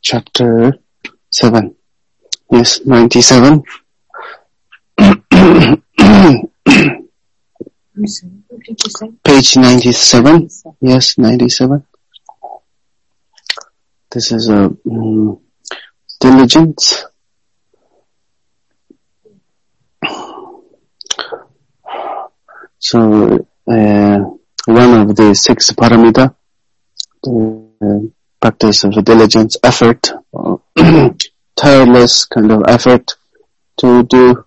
chapter 7. Yes, 97. Page 97. Yes, 97. This is a diligence. So, one of the 6 paramita, the practice of diligence, effort, tireless kind of effort to do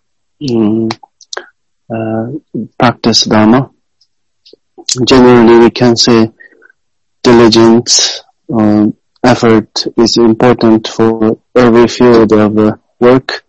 practice Dharma. Generally, we can say diligence, effort is important for every field of work.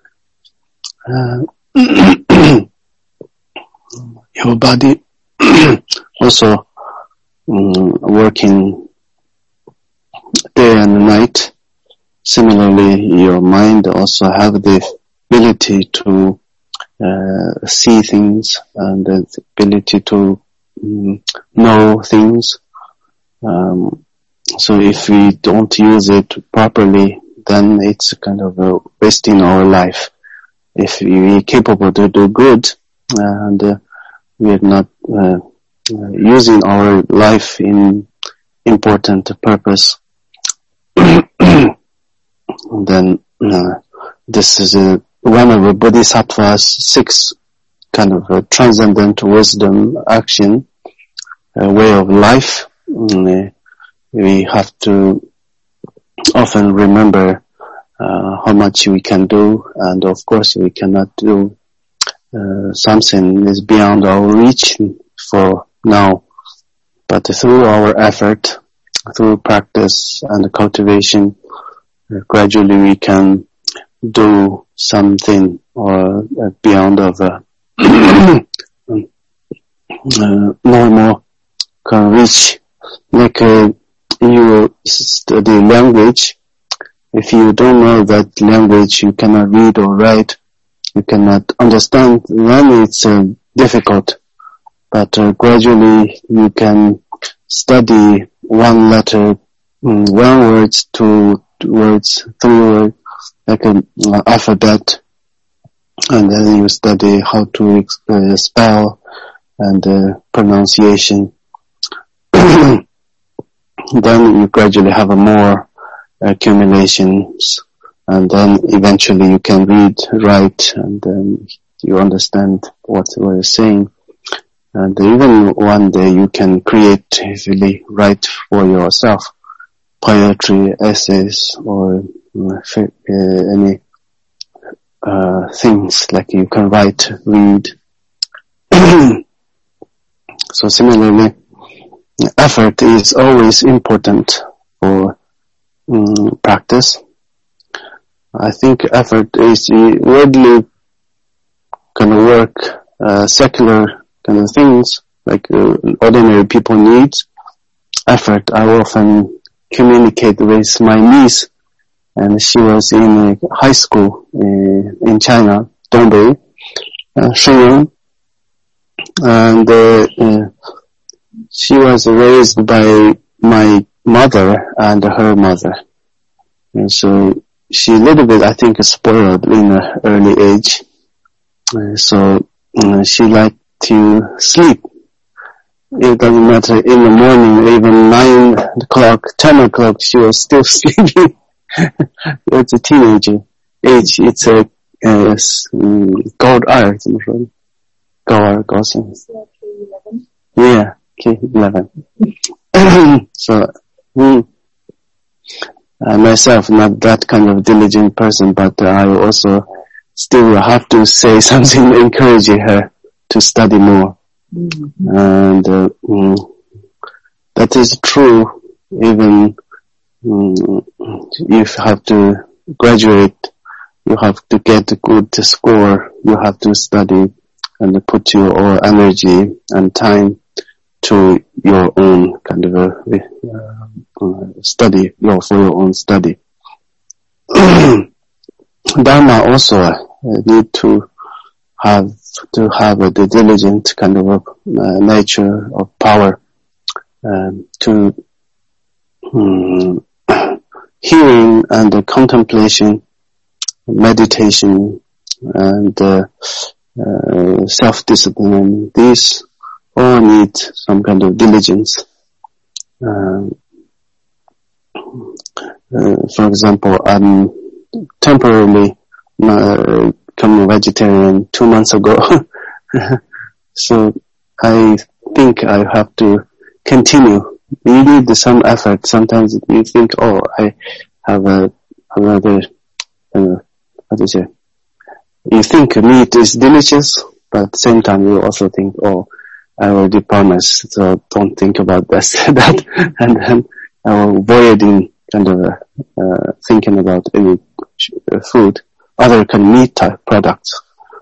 Your body also working day and night. Similarly, your mind also have the ability to see things and the ability to know things. So if we don't use it properly, then it's kind of wasting our life. If we are capable to do good and we are not using our life in important purpose, then this is one of the Bodhisattva's 6 kind of transcendent wisdom action, way of life. We have to often remember how much we can do, and of course we cannot do something is beyond our reach for now. But through our effort, through practice and cultivation, gradually we can do something or beyond of normal can reach. Like you study language, if you don't know that language, you cannot read or write, you cannot understand, then it's difficult. But gradually you can study one letter, 1 word, 2 words, 3 words, like an alphabet, and then you study how to spell and pronunciation. Then you gradually have more accumulations, and then eventually you can read, write, and then you understand what we're saying. And even one day you can creatively write for yourself poetry, essays, or any things like you can write, read. So similarly, effort is always important for practice. I think effort is worldly kind of work, secular kind of things like ordinary people need effort. I often communicate with my niece, and she was in high school in China, Dongbei, Shenyang, and she was raised by my mother and her mother, and so she a little bit, I think, spoiled in an early age. So she liked to sleep. It doesn't matter, in the morning, even 9 o'clock, 10 o'clock, she was still sleeping. It's a teenager age. It's a gold art. Yeah, K11. So, myself, not that kind of diligent person, but I also still have to say something encouraging her to study more. And that is true. Even if you have to graduate, you have to get a good score, you have to study and put your energy and time to your own kind of study, for your own study. Dharma also need to have a diligent kind of nature of power to hearing and the contemplation, meditation, and self-discipline, these all need some kind of diligence. For example, I'm temporarily become a vegetarian 2 months ago. So I think I have to continue. You need some effort. Sometimes you think, oh, I have another, how to say, you think meat is delicious, but at the same time you also think, oh, I already promised, so don't think about this, that, and then avoiding kind of thinking about any food, other kind of meat type products.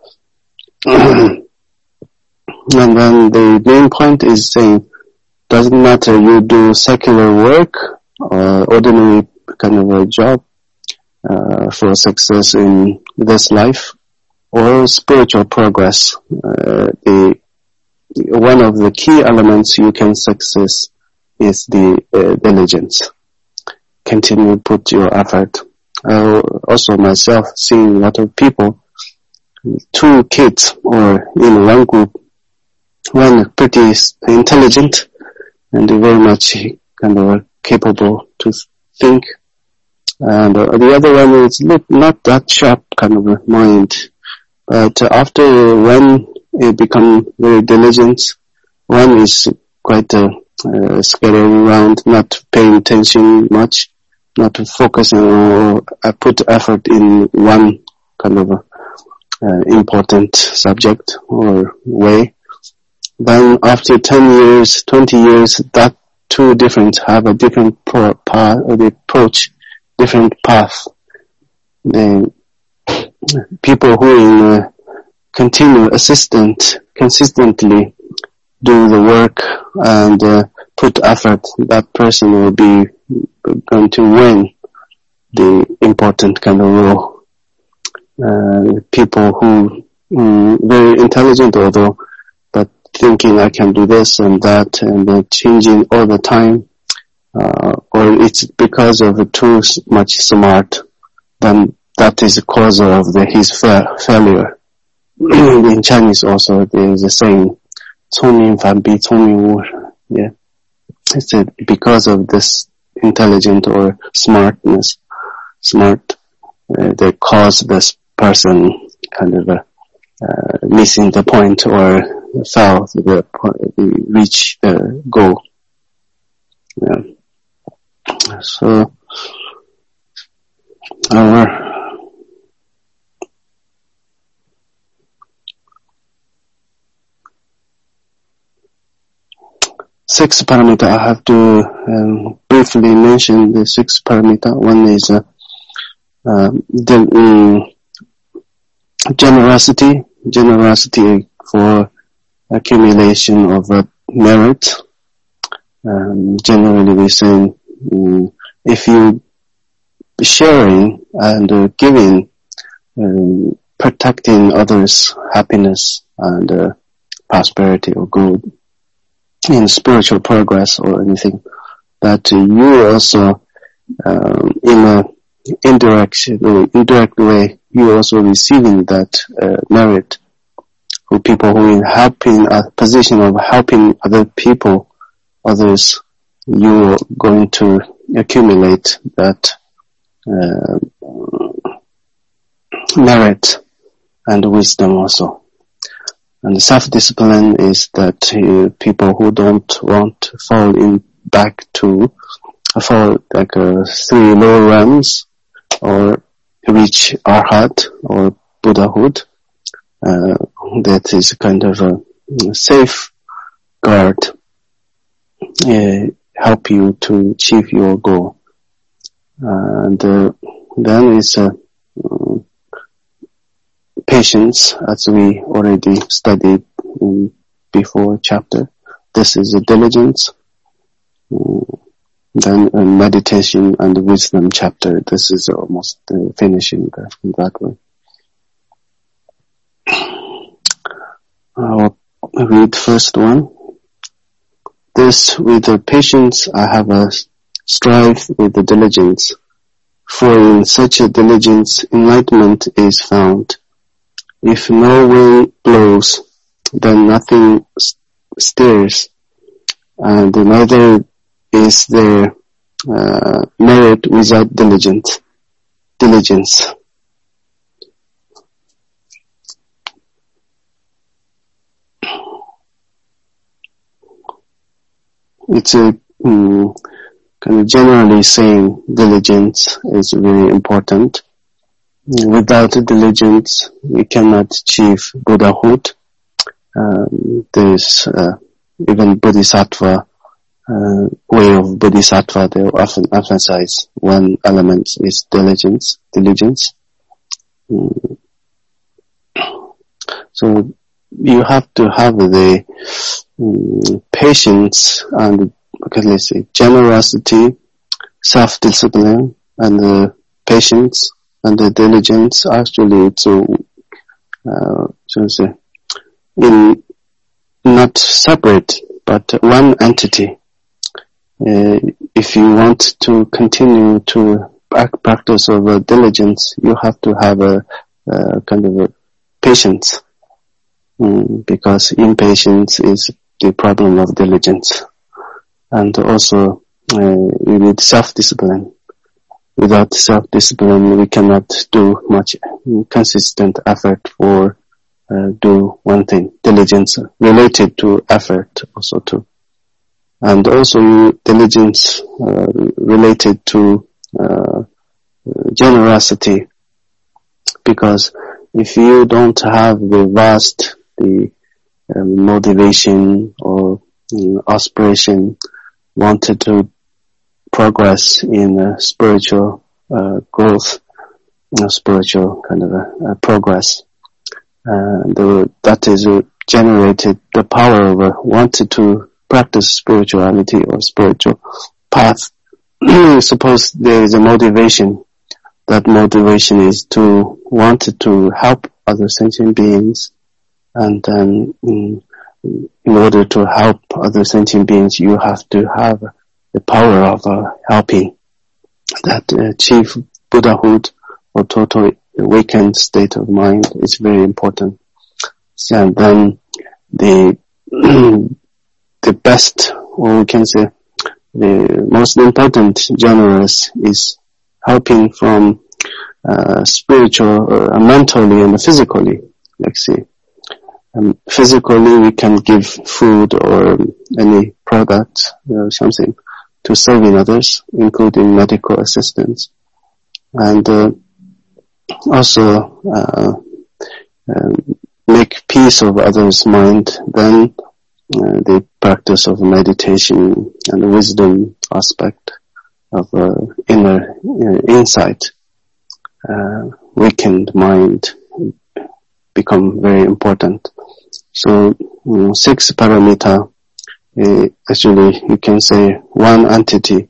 And then the main point is saying, doesn't matter you do secular work or ordinary kind of a job for success in this life or spiritual progress. One of the key elements you can success is the diligence. Continue, put your effort. Also myself, seeing a lot of people, 2 kids or in one group, one pretty intelligent and very much kind of capable to think, and the other one is not that sharp kind of a mind, but after one it become very diligent, one is quite scattering around, not paying attention much, not focusing or put effort in one kind of important subject or way. Then after 10 years, 20 years, that 2 different have a different path, or the approach, different path. The people who continue consistently do the work and put effort, that person will be going to win the important kind of role. People who very intelligent although, but thinking I can do this and that and changing all the time, or it's because of too much smart, then that is the cause of his failure. In Chinese also there is a saying, 聪明反比聪明误. Yeah, it's because of this intelligent or smart, that cause this person kind of missing the point or fail to reach the goal. Yeah. So our 6 parameter, I have to briefly mention the 6 parameter. One is generosity for accumulation of merit. Generally we say, if you sharing and giving, protecting others' happiness and prosperity or good in spiritual progress or anything, that you also in a indirect way, you also receiving that merit for people who are in a position of helping other people, others, you're going to accumulate that merit and wisdom also. And self-discipline is that people who don't want to fall like 3 lower realms or reach arhat or Buddhahood, that is kind of a safeguard, help you to achieve your goal. And then is patience, as we already studied in before chapter. This is a diligence. Then meditation and wisdom chapter. This is almost finishing that way. I'll read first one. This with the patience I have a strive with the diligence, For in such a diligence enlightenment is found. If no wind blows, then nothing stirs, and neither is there merit without diligence. It's a kind of generally saying diligence is very important. Without diligence, we cannot achieve Buddhahood. There's even Bodhisattva, way of Bodhisattva, they often emphasize one element is diligence. So you have to have the patience and, let's say, generosity, self-discipline, and the patience and the diligence actually not separate, but one entity. If you want to continue to practice of diligence, you have to have a kind of a patience, because impatience is the problem of diligence. And also you need self-discipline. Without self-discipline, we cannot do much consistent effort for do one thing. Diligence related to effort also too. And also diligence related to generosity, because if you don't have the vast motivation or aspiration wanted to progress in spiritual growth, spiritual kind of progress, that is generated the power of wanted to practice spirituality or spiritual path. Suppose there is a motivation. That motivation is to want to help other sentient beings, and then in order to help other sentient beings, you have to have the power of helping. That achieve Buddhahood or total awakened state of mind is very important. So then the best, or we can say the most important generous is helping from spiritual, mentally and physically. Let's see. Physically we can give food or any product, something to serving others, including medical assistance. And also make peace of others' mind, then the practice of meditation and the wisdom aspect of inner insight, weakened mind become very important. So 6 paramita, actually you can say one entity.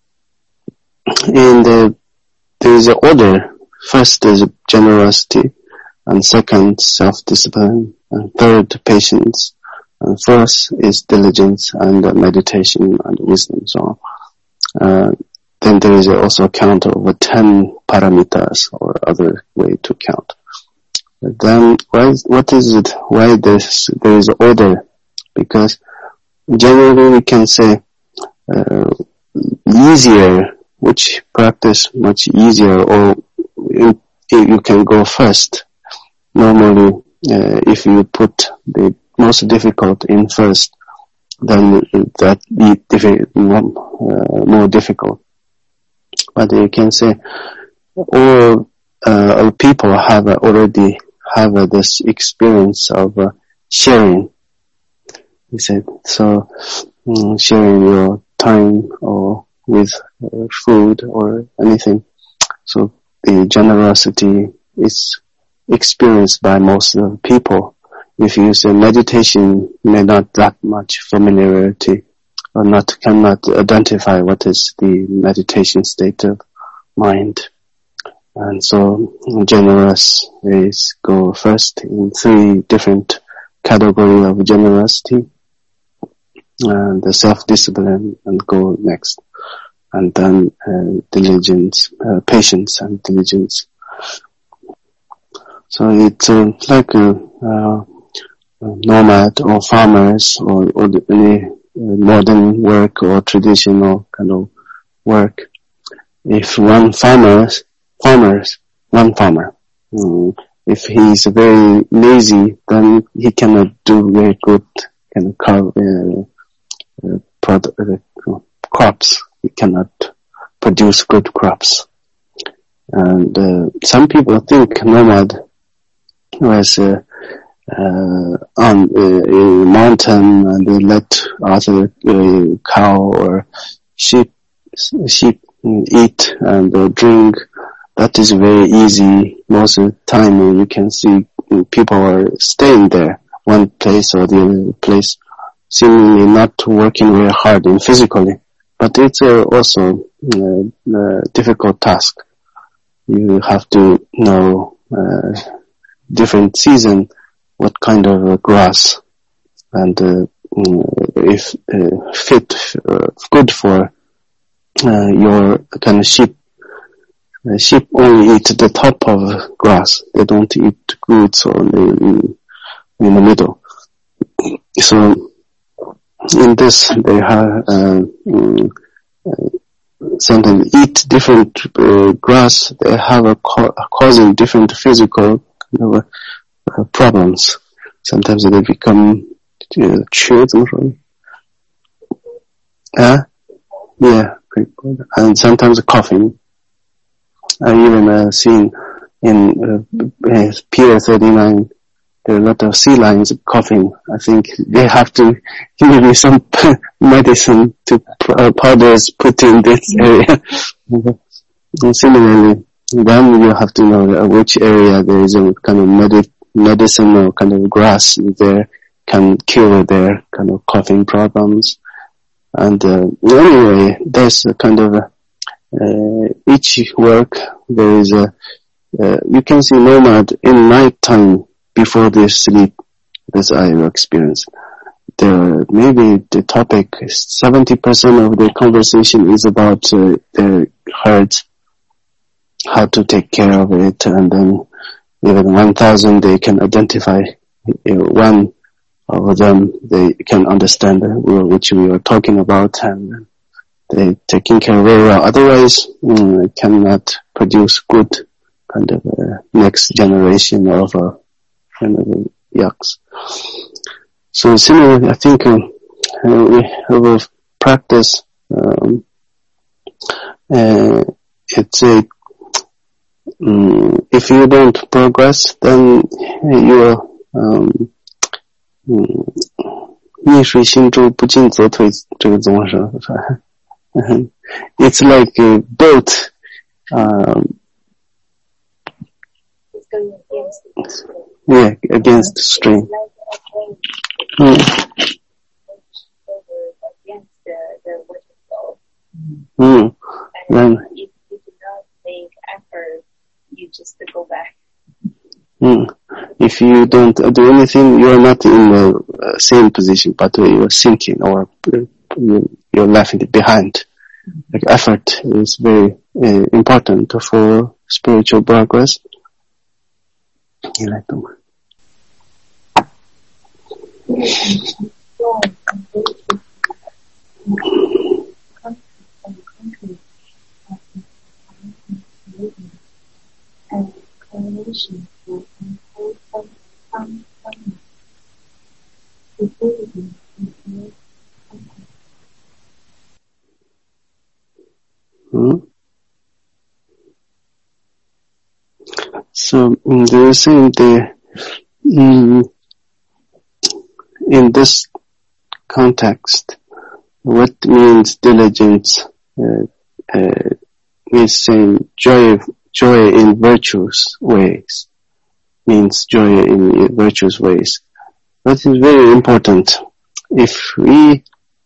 And there is an order. First is generosity, and second self-discipline, and third patience, and fourth is diligence and meditation and wisdom. So then there is also a count of 10 paramitas or other way to count. But then what is it? Why there is order? Because generally we can say easier, which practice much easier, or you can go first. Normally, if you put the most difficult in first, then that be more difficult. But you can say all people have already have this experience of sharing. He said, so sharing your time or with food or anything. So the generosity is experienced by most of the people. If you say meditation may not that much familiarity, or cannot identify what is the meditation state of mind. And so generous is go first in 3 different categories of generosity, and the self-discipline and go next. and then diligence, patience and diligence. So it's like nomad or farmers or any modern work or traditional kind of work. If one farmer, if he's very lazy, then he cannot do very good kind of crops. He cannot produce good crops. And some people think nomad was on a mountain, and they let other cow or sheep eat and drink. That is very easy. Most of the time you can see people are staying there, one place or the other place, seemingly not working very hard and physically. But it's also a difficult task. You have to know different season what kind of grass and if good for your kind of sheep. Sheep only eat the top of grass. They don't eat roots or in the middle. So in this they have sometimes eat different grass. They have causing different physical problems. Sometimes they become and sometimes coughing. I even seen in Pier 39 there are a lot of sea lions coughing. I think they have to give me some medicine to powders put in this area. And similarly, then you have to know which area there is a kind of medicine or kind of grass there can cure their kind of coughing problems. And anyway, there's a kind of each work there is you can see nomad in night time before they sleep. This I experienced. Maybe the topic 70% of the conversation is about their herds, how to take care of it, and then even 1,000 they can identify one of them. They can understand which we are talking about, and they taking care very well. Otherwise, cannot produce good kind of next generation of kind of yaks. So similarly, I think we have practice. It's a if you don't progress, then you 逆水行舟，不进则退。这个怎么说？ It's like a boat. It's going against the stream. Yeah, against the stream. Against the waterfall. And if you do not make effort, you just go back. If you don't do anything, you are not in the same position, but you are sinking or you're left behind. Like effort is very important for spiritual progress. And correlation will impose some stability in So they were saying in this context, what means diligence is saying joy in virtuous ways, means joy in virtuous ways. That is very important. If we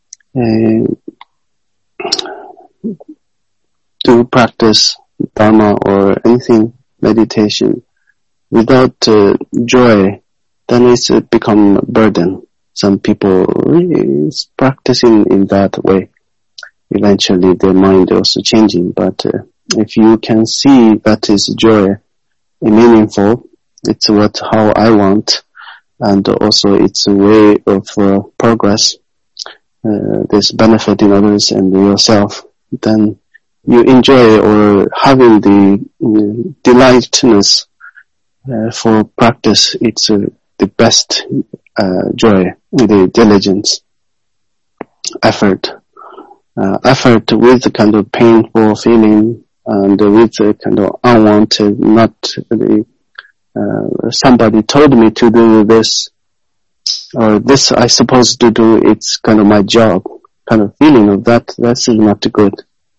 do practice Dharma or anything, meditation, without joy, then it's become a burden. Some people is practicing in that way. eventually their mind also changing. But if you can see that is joy meaningful, it's how I want, and also it's a way of progress. There's benefiting others and yourself. Then you enjoy or having the delightness for practice. It's the best joy, the diligence, effort with the kind of painful feeling and with the kind of unwanted, not the somebody told me to do this or this I supposed to do. It's kind of my job, kind of feeling of that. That's not good.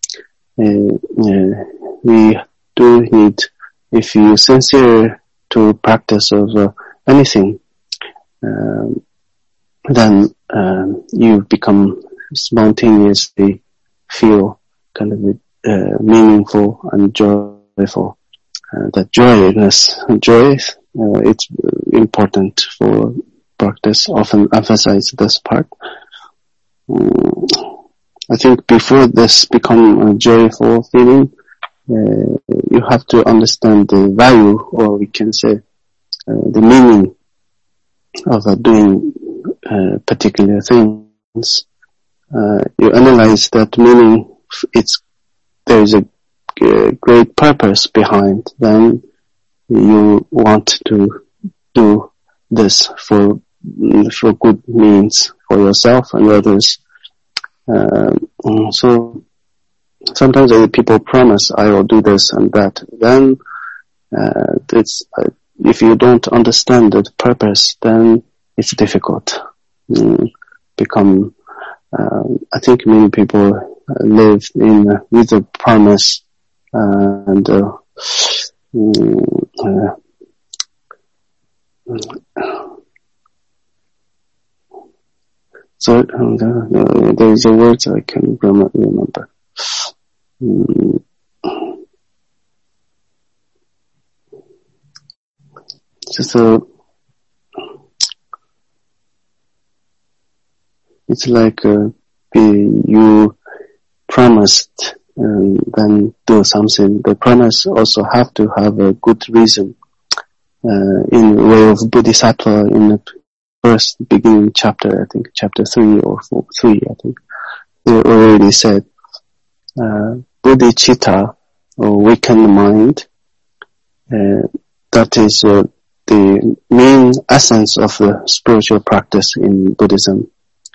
We do need, if you sincere to practice of anything, then you become spontaneously feel kind of meaningful and joyful. That joy, it's important for practice. Often emphasize this part. I think before this become a joyful feeling, you have to understand the value, or we can say the meaning of doing particular things. You analyze that meaning. There is a great purpose behind. Then you want to do this for good means for yourself and others. So sometimes people promise, I will do this and that. Then if you don't understand the purpose, then it's difficult. I think many people live with a promise and so there is a word I can remember. It's like you promised and then do something. The promise also have to have a good reason. In the way of Bodhisattva, in the first beginning chapter, I think chapter 3 or 3, I think, they already said, bodhicitta, or awakened mind, that is the main essence of the spiritual practice in Buddhism.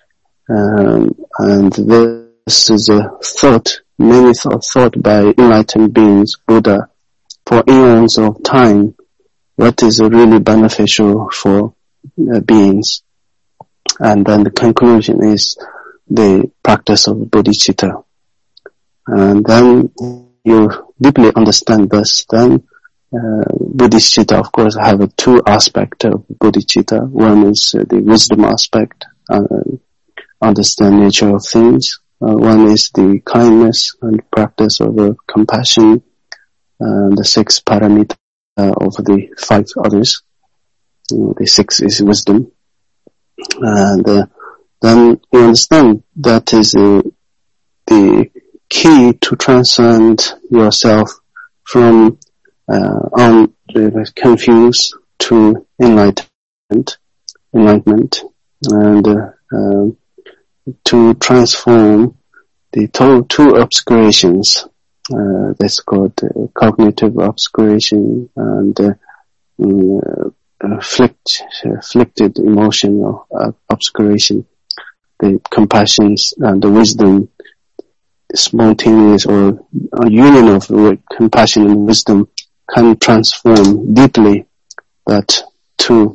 And this is a many thought by enlightened beings, Buddha, for eons of time, what is really beneficial for beings. And then the conclusion is the practice of bodhicitta. And then you deeply understand this, then bodhicitta, of course, have two aspects of bodhicitta. One is the wisdom aspect, understand nature of things. One is the kindness and practice of compassion, and the 6 paramita of the 5 others. The 6 is wisdom. And then you understand that is the key to transcend yourself from confused to enlightenment, and to transform the two obscurations. That's called cognitive obscuration and afflicted emotional obscuration. The compassion and the wisdom, spontaneous or a union of compassion and wisdom can transform deeply that two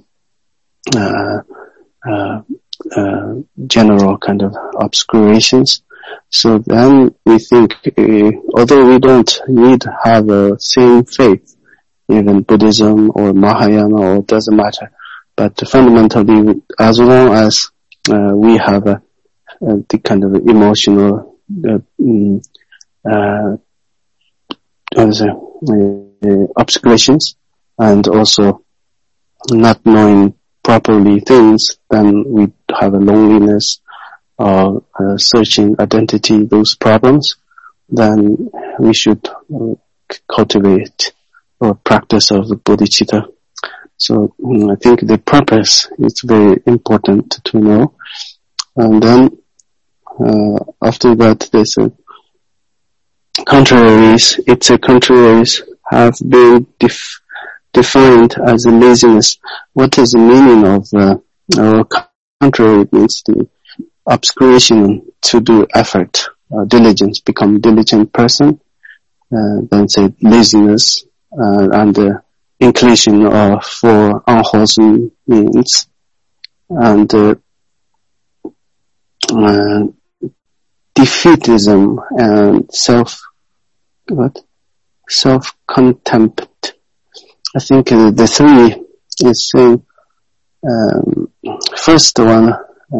general kind of obscurations. So then we think, although we don't need to have the same faith, even Buddhism or Mahayana, or it doesn't matter, but fundamentally, as long as we have the kind of emotional obscurations and also not knowing properly things, then we have a loneliness or searching identity, those problems, then we should cultivate or practice of the bodhicitta. So I think the purpose is very important to know. And then after that, there's a contraries. It's a contraries have been defined as a laziness. What is the meaning of contrary? It means the obscuration to do effort, diligence, become diligent person. Then say laziness and the inclination for unwholesome means, and defeatism and self-contempt. I think the three is saying, first one,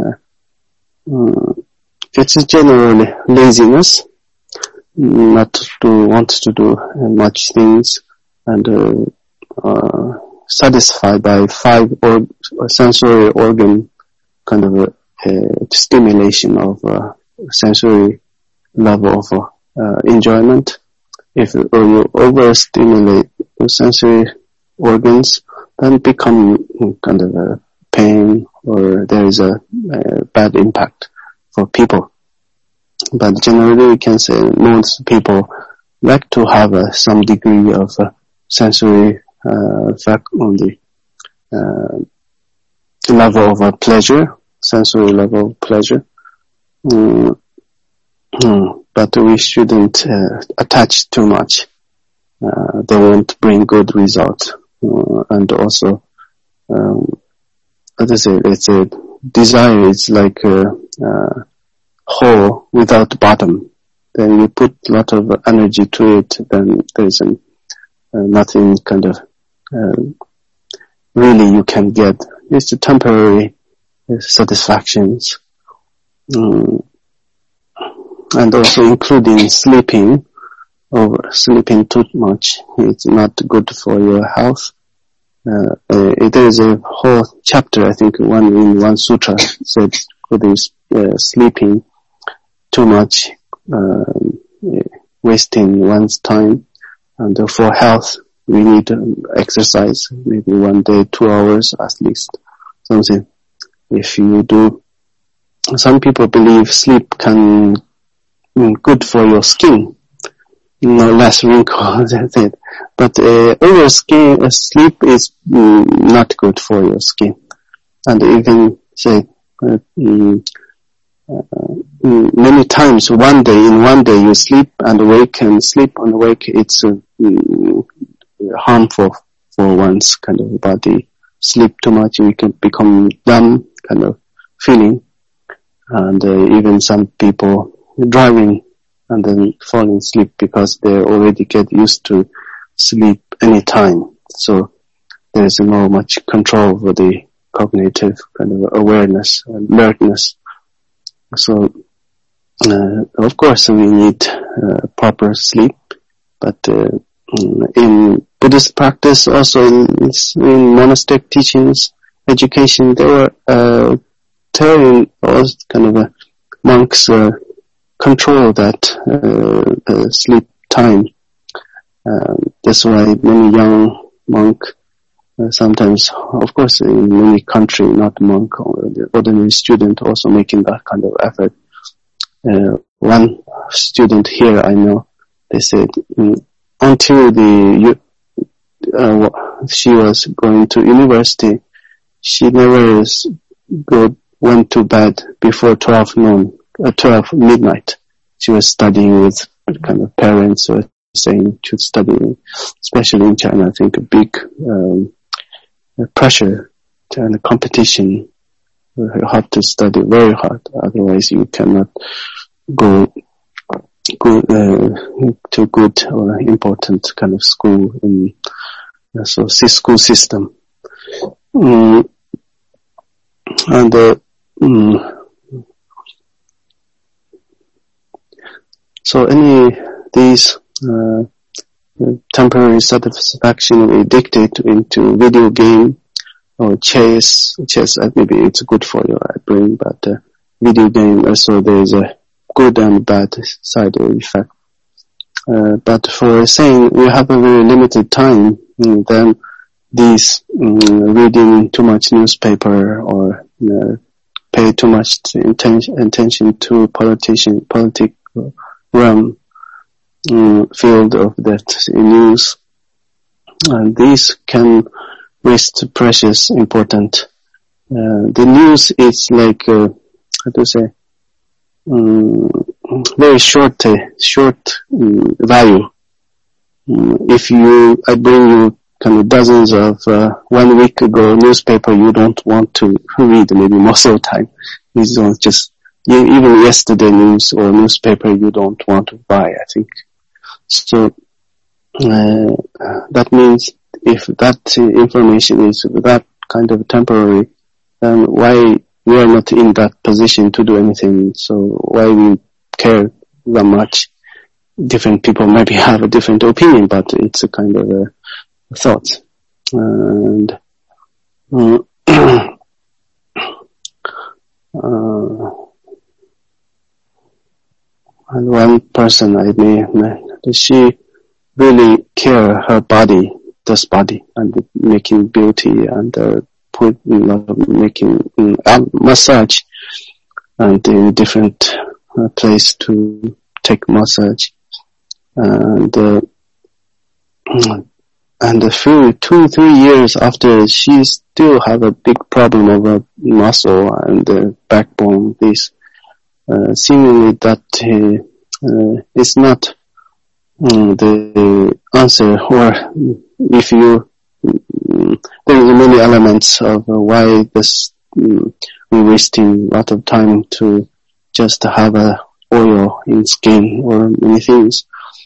it's generally laziness, not to want to do much things, and satisfied by five sensory organ kind of stimulation of sensory level of enjoyment. If you overstimulate the sensory organs, then become kind of a pain, or there is a bad impact for people. But generally we can say most people like to have some degree of sensory effect on the level of pleasure, sensory level of pleasure. But we shouldn't attach too much. They won't bring good results. And also, it's a desire. It's like a hole without bottom. Then you put a lot of energy to it, then there's nothing kind of really you can get. It's a temporary satisfactions. And also including sleeping too much. It's not good for your health. There is a whole chapter, I think in one sutra said for this sleeping too much, wasting one's time. And for health, we need exercise, maybe one day, 2 hours at least, something. If you do, some people believe sleep can good for your skin, less wrinkles, that's it. But sleep is not good for your skin. And even say many times in one day you sleep and wake, and sleep and wake, it's harmful for one's kind of body. Sleep too much, you can become dumb kind of feeling. And even some people driving and then falling asleep because they already get used to sleep anytime. So there is no much control over the cognitive kind of awareness and alertness. So of course we need proper sleep, but in Buddhist practice, also in monastic teachings, education, they were telling us kind of monks control that sleep time. That's why many young monk, sometimes, of course, in many country, not monk, or the ordinary student also making that kind of effort. One student here I know, they said until she was going to university, she never went to bed before 12 midnight. She was studying with kind of parents or saying to study, especially in China, I think a big pressure and competition. You have to study very hard, otherwise you cannot go to good or important kind of school in school system. So these temporary satisfaction we dictate into video game or chess, maybe it's good for your brain, but video game, so there is a good and bad side effect. But for saying we have a very limited time, then these reading too much newspaper or pay too much attention to political realm field of that news, and these can waste precious important. The news is like how to say very short value. If I bring you kind of dozens of 1 week ago newspaper you don't want to read, maybe most of the time. These don't just, even yesterday news or newspaper you don't want to buy, I think. So, that means if that information is that kind of temporary, then why we are not in that position to do anything, so why we care that much? Different people maybe have a different opinion, but it's a kind of a thought. And and one person I met, she really care her body, this body, and making beauty and making massage, and in different place to take massage, and a few 2-3 years after, she still have a big problem of a muscle and backbone. This seemingly that is not the answer, or if you there are many elements of why this we're wasting a lot of time to just have a oil in skin or many things.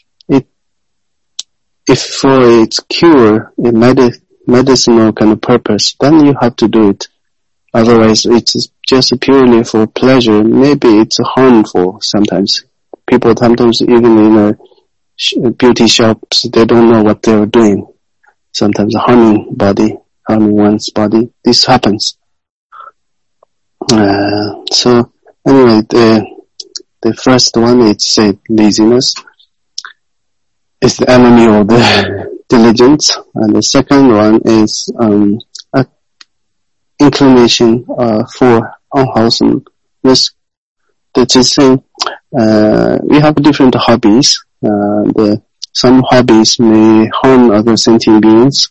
If for its cure, a medicinal kind of purpose, then you have to do it. Otherwise, it's just purely for pleasure. Maybe it's harmful sometimes. People sometimes, even in beauty shops, they don't know what they're doing. Sometimes harming one's body. This happens. So anyway, the first one, it's laziness. Is the enemy of the diligence, and the second one is inclination for unwholesomeness. That is saying, we have different hobbies. Some hobbies may harm other sentient beings.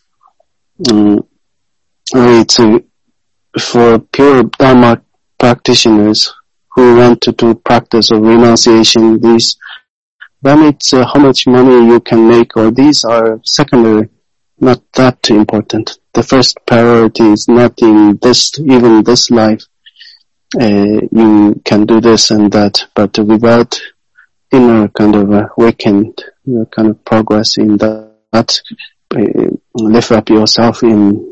It's for pure Dharma practitioners who want to do practice of renunciation. These, then it's how much money you can make, or these are secondary, not that important. The first priority is not in this, even this life. You can do this and that, but without inner kind of awakened kind of progress in that, lift up yourself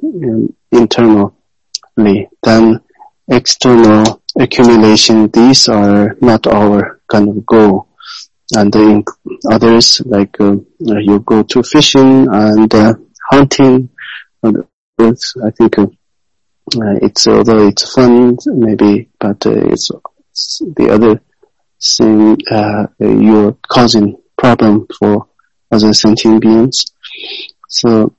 internally, then external accumulation, these are not our kind of goal. And others, like you go to fishing and hunting, I think it's, although it's fun maybe, but it's the other thing, you're causing problem for other sentient beings. So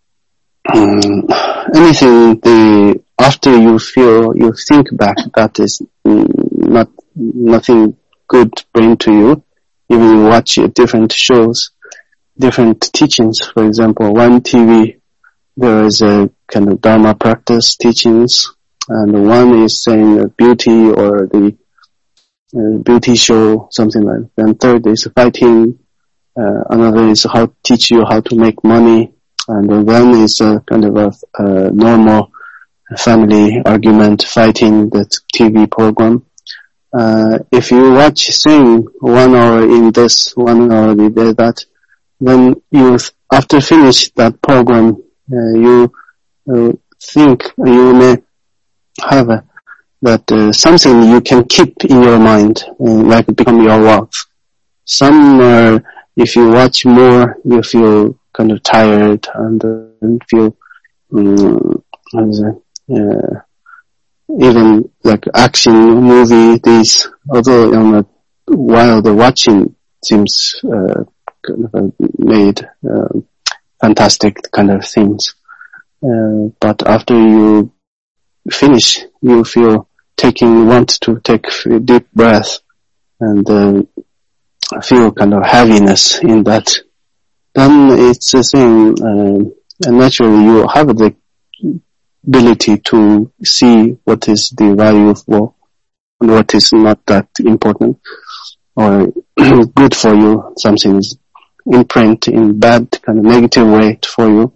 anything after you think back, that is nothing good bring to you. Even you watch different shows, different teachings. For example, one TV, there is a kind of Dharma practice teachings, and one is saying beauty or the beauty show, something like that. Then third is fighting, another is teach you how to make money, and one is kind of a normal family argument fighting, that TV program. If you watch saying 1 hour in this, 1 hour in that, then you, after finish that program, you think you may have that something you can keep in your mind, like become your wealth. Some if you watch more, you feel kind of tired and feel even like action movie, these, although while the watching seems kind of made fantastic kind of things, but after you finish, you want to take a deep breath and feel kind of heaviness in that. Then it's a thing, and naturally you have the ability to see what is the valuable and what is not that important or good for you. Something is imprint in bad kind of negative way for you.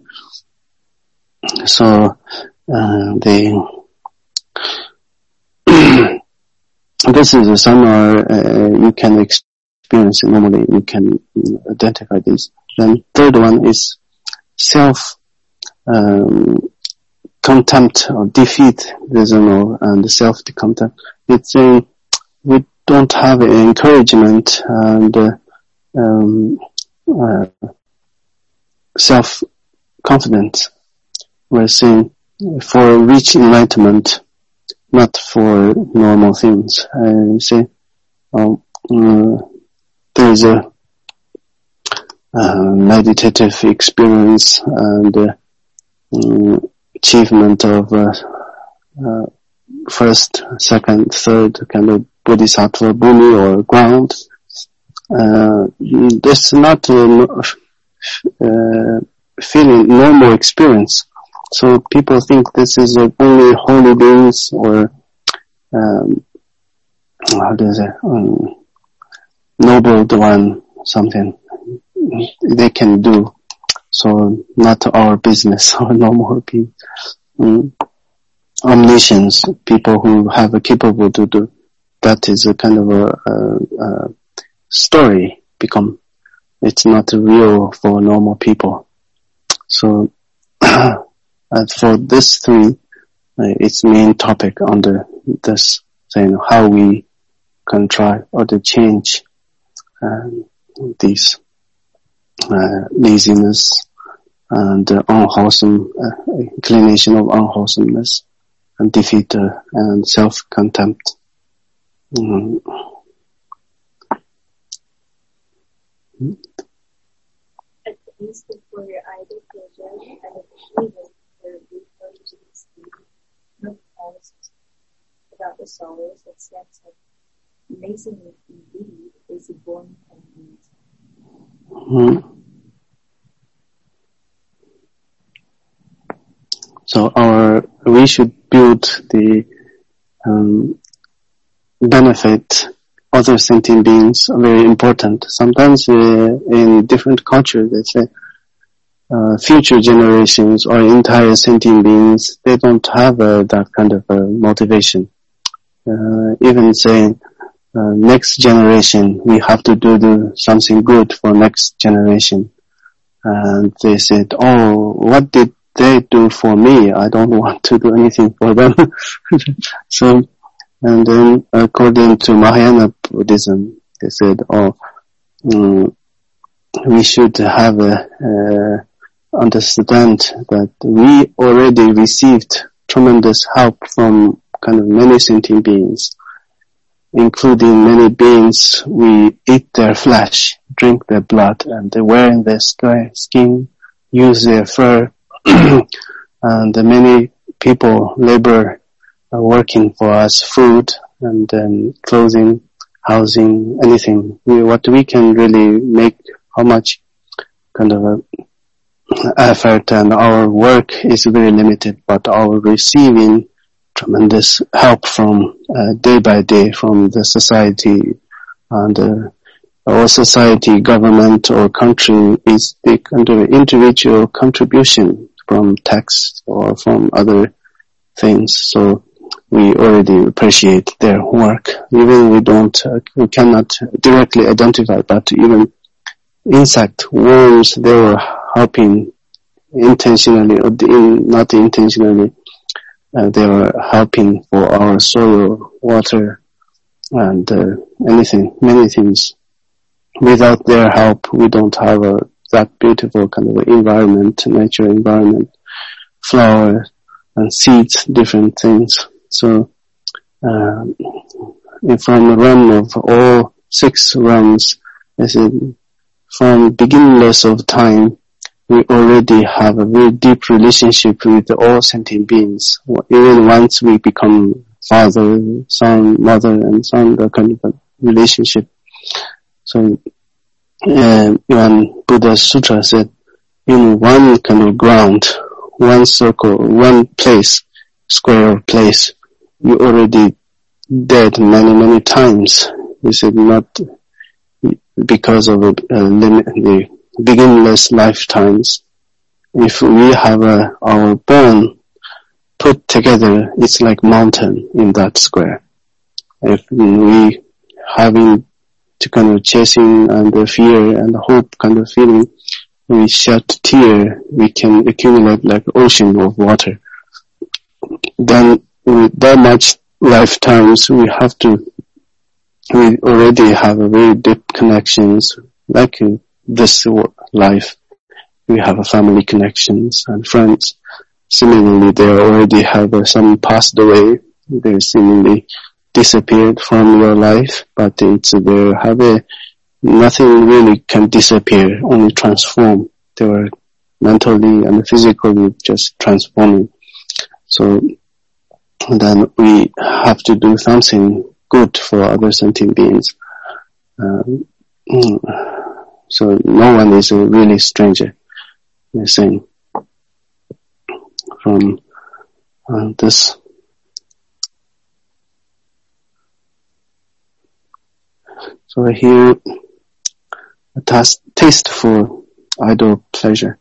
So this is some you can experience it normally. You can identify these. Then third one is self contempt or defeat, and self contempt. It's we don't have encouragement and self confidence. We're saying for reach enlightenment, not for normal things. I say there is a meditative experience and achievement of first, second, third kind of bodhisattva bhumi or ground. This is not feeling normal experience. So people think this is only holy beings or noble one, something they can do. So not our business or normal people. Omniscience, people who have a capable to do, that is a kind of a story become. It's not real for normal people. So for this three, its main topic under this saying how we can try or to change these laziness and unwholesome inclination of unwholesomeness and defeat and self-contempt. At least for your idle pleasure and achievement for referring to this not always about the sorrows that steps of laziness indeed is born from it. So we should build the benefit other sentient beings are very important. Sometimes in different cultures, they say future generations or entire sentient beings, they don't have that kind of motivation. Even saying next generation, we have to do something good for next generation. And they said, oh, what did they do for me? I don't want to do anything for them. So, and then according to Mahayana Buddhism, they said, we should have understand that we already received tremendous help from kind of many sentient beings, including many beings. We eat their flesh, drink their blood, and they wear their skin, use their fur, and many people labor working for us, food and then clothing, housing, anything. What we can really make, how much kind of effort, and our work is very limited, but our receiving tremendous help from day by day from the society, and our society, government or country is the kind of individual contribution from tax or from other things. So we already appreciate their work. Even we cannot directly identify, but even insect, worms, they were helping intentionally or not intentionally. They were helping for our soil, water, and many things. Without their help, we don't have that beautiful kind of environment, natural environment, flowers and seeds, different things. So, from the realm of all 6 realms, I said, from beginningless of time, we already have a very deep relationship with all sentient beings. Even once we become father, son, mother, and son, that kind of a relationship. So, when Buddha's Sutra said, in one kind of ground, one circle, one place, square place, you already dead many, many times. He said not because of the beginningless lifetimes. If we have our bone put together, it's like mountain in that square. If we having to kind of chasing and the fear and the hope kind of feeling, we shed tear, we can accumulate like ocean of water. Then with that much lifetimes, we already have a very deep connections, like in this life. We have a family connections and friends. Similarly, they already have some passed away. They seemingly disappeared from your life, but nothing really can disappear, only transform. They were mentally and physically just transforming. So then we have to do something good for other sentient beings. So no one is a really stranger. You're saying from this. So here, a taste for idle pleasure.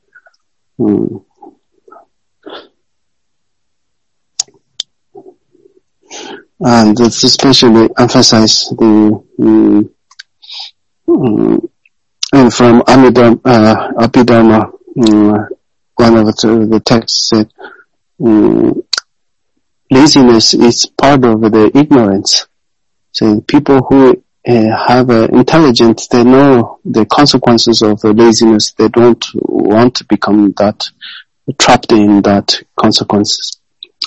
And it's especially emphasize the and from Abhidharma, one of the texts said, laziness is part of the ignorance. So people who have intelligence, they know the consequences of laziness. They don't want to become that trapped in that consequences.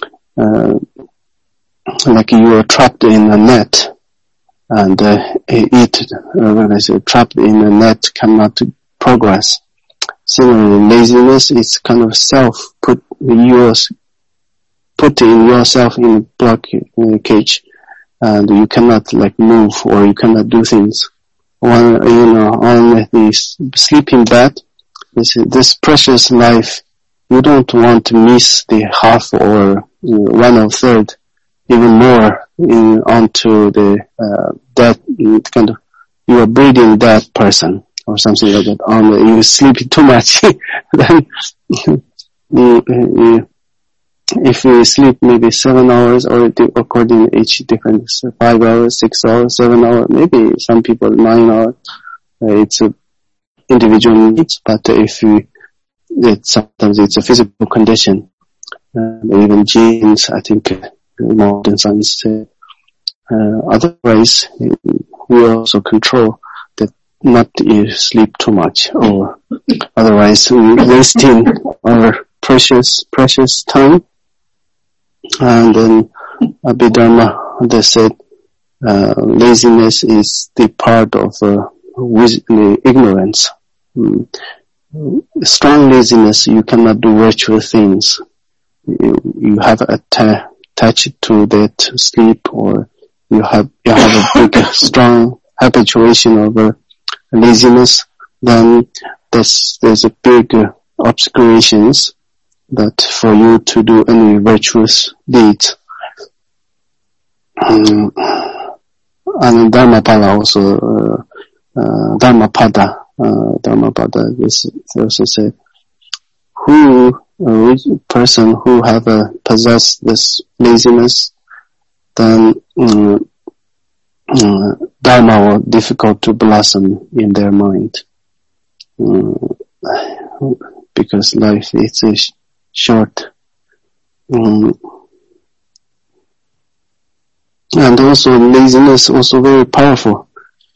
Like you are trapped in a net, and when I say trapped in a net, cannot progress. Similarly, laziness is kind of put in yourself in a blockage, and you cannot like move or you cannot do things. On the sleeping bed, this precious life, you don't want to miss the half or 1/3, even more onto the dead kind of, you are breeding that person or something like that. You sleep too much, then if you sleep maybe 7 hours, or according to each different, 5 hours, 6 hours, 7 hours, maybe some people 9 hours. It's a individual needs, but sometimes it's a physical condition, even genes. I think modern science say. Otherwise, we also control that not to sleep too much, or otherwise we're wasting our precious time. And then Abhidharma, they said, laziness is the part of the ignorance. Strong laziness, you cannot do virtuous things. You have attached to that sleep, or you have a big, strong habituation of laziness. Then there's a big obscurations that for you to do any virtuous deeds. And Dhammapada also, Dhammapada, this also said, which person who have possessed this laziness, then Dharma will difficult to blossom in their mind, because life is short. And also laziness also very powerful.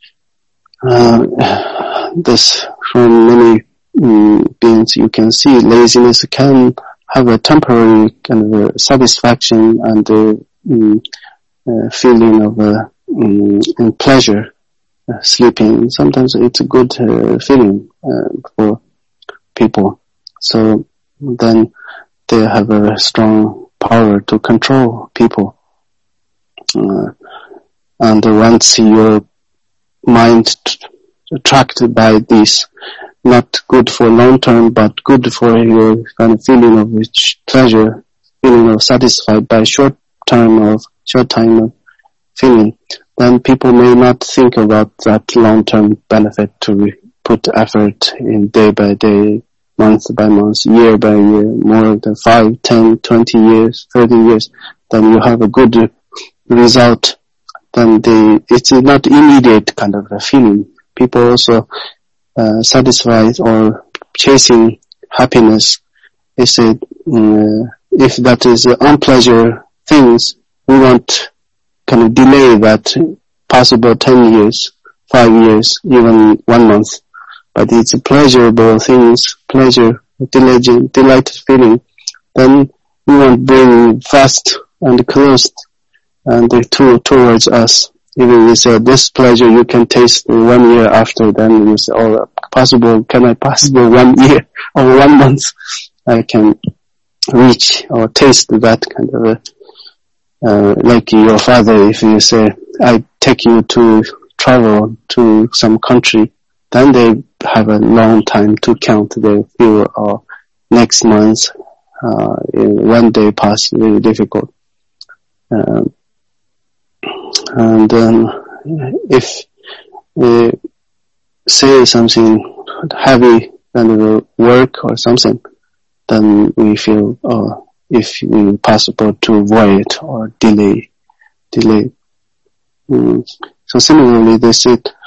This from many beings you can see laziness can have a temporary kind of satisfaction and feeling of and pleasure, sleeping. Sometimes it's a good feeling for people. So then they have a strong power to control people. And once your mind attracted by this, not good for long term, but good for your kind of feeling of pleasure, feeling of satisfied by short time of feeling, then people may not think about that long-term benefit to put effort in day by day, month by month, year by year, more than 5, 10, 20 years, 30 years, then you have a good result. Then it's not immediate kind of a feeling. People also satisfied or chasing happiness. They say if that is unpleasure things, we want kind of delay that possible 10 years, 5 years, even 1 month. But it's pleasurable things, pleasure, delighted feeling. Then we want bring fast and close and towards us. Even you say this pleasure you can taste 1 year after, then you say, oh, can I possible 1 year or 1 month I can reach or taste that kind of like your father, if you say, I take you to travel to some country, then they have a long time to count. They feel next month, in 1 day pass, very difficult. And then if we say something heavy kind of work or something, then we feel, if it's possible to avoid or delay. So similarly, this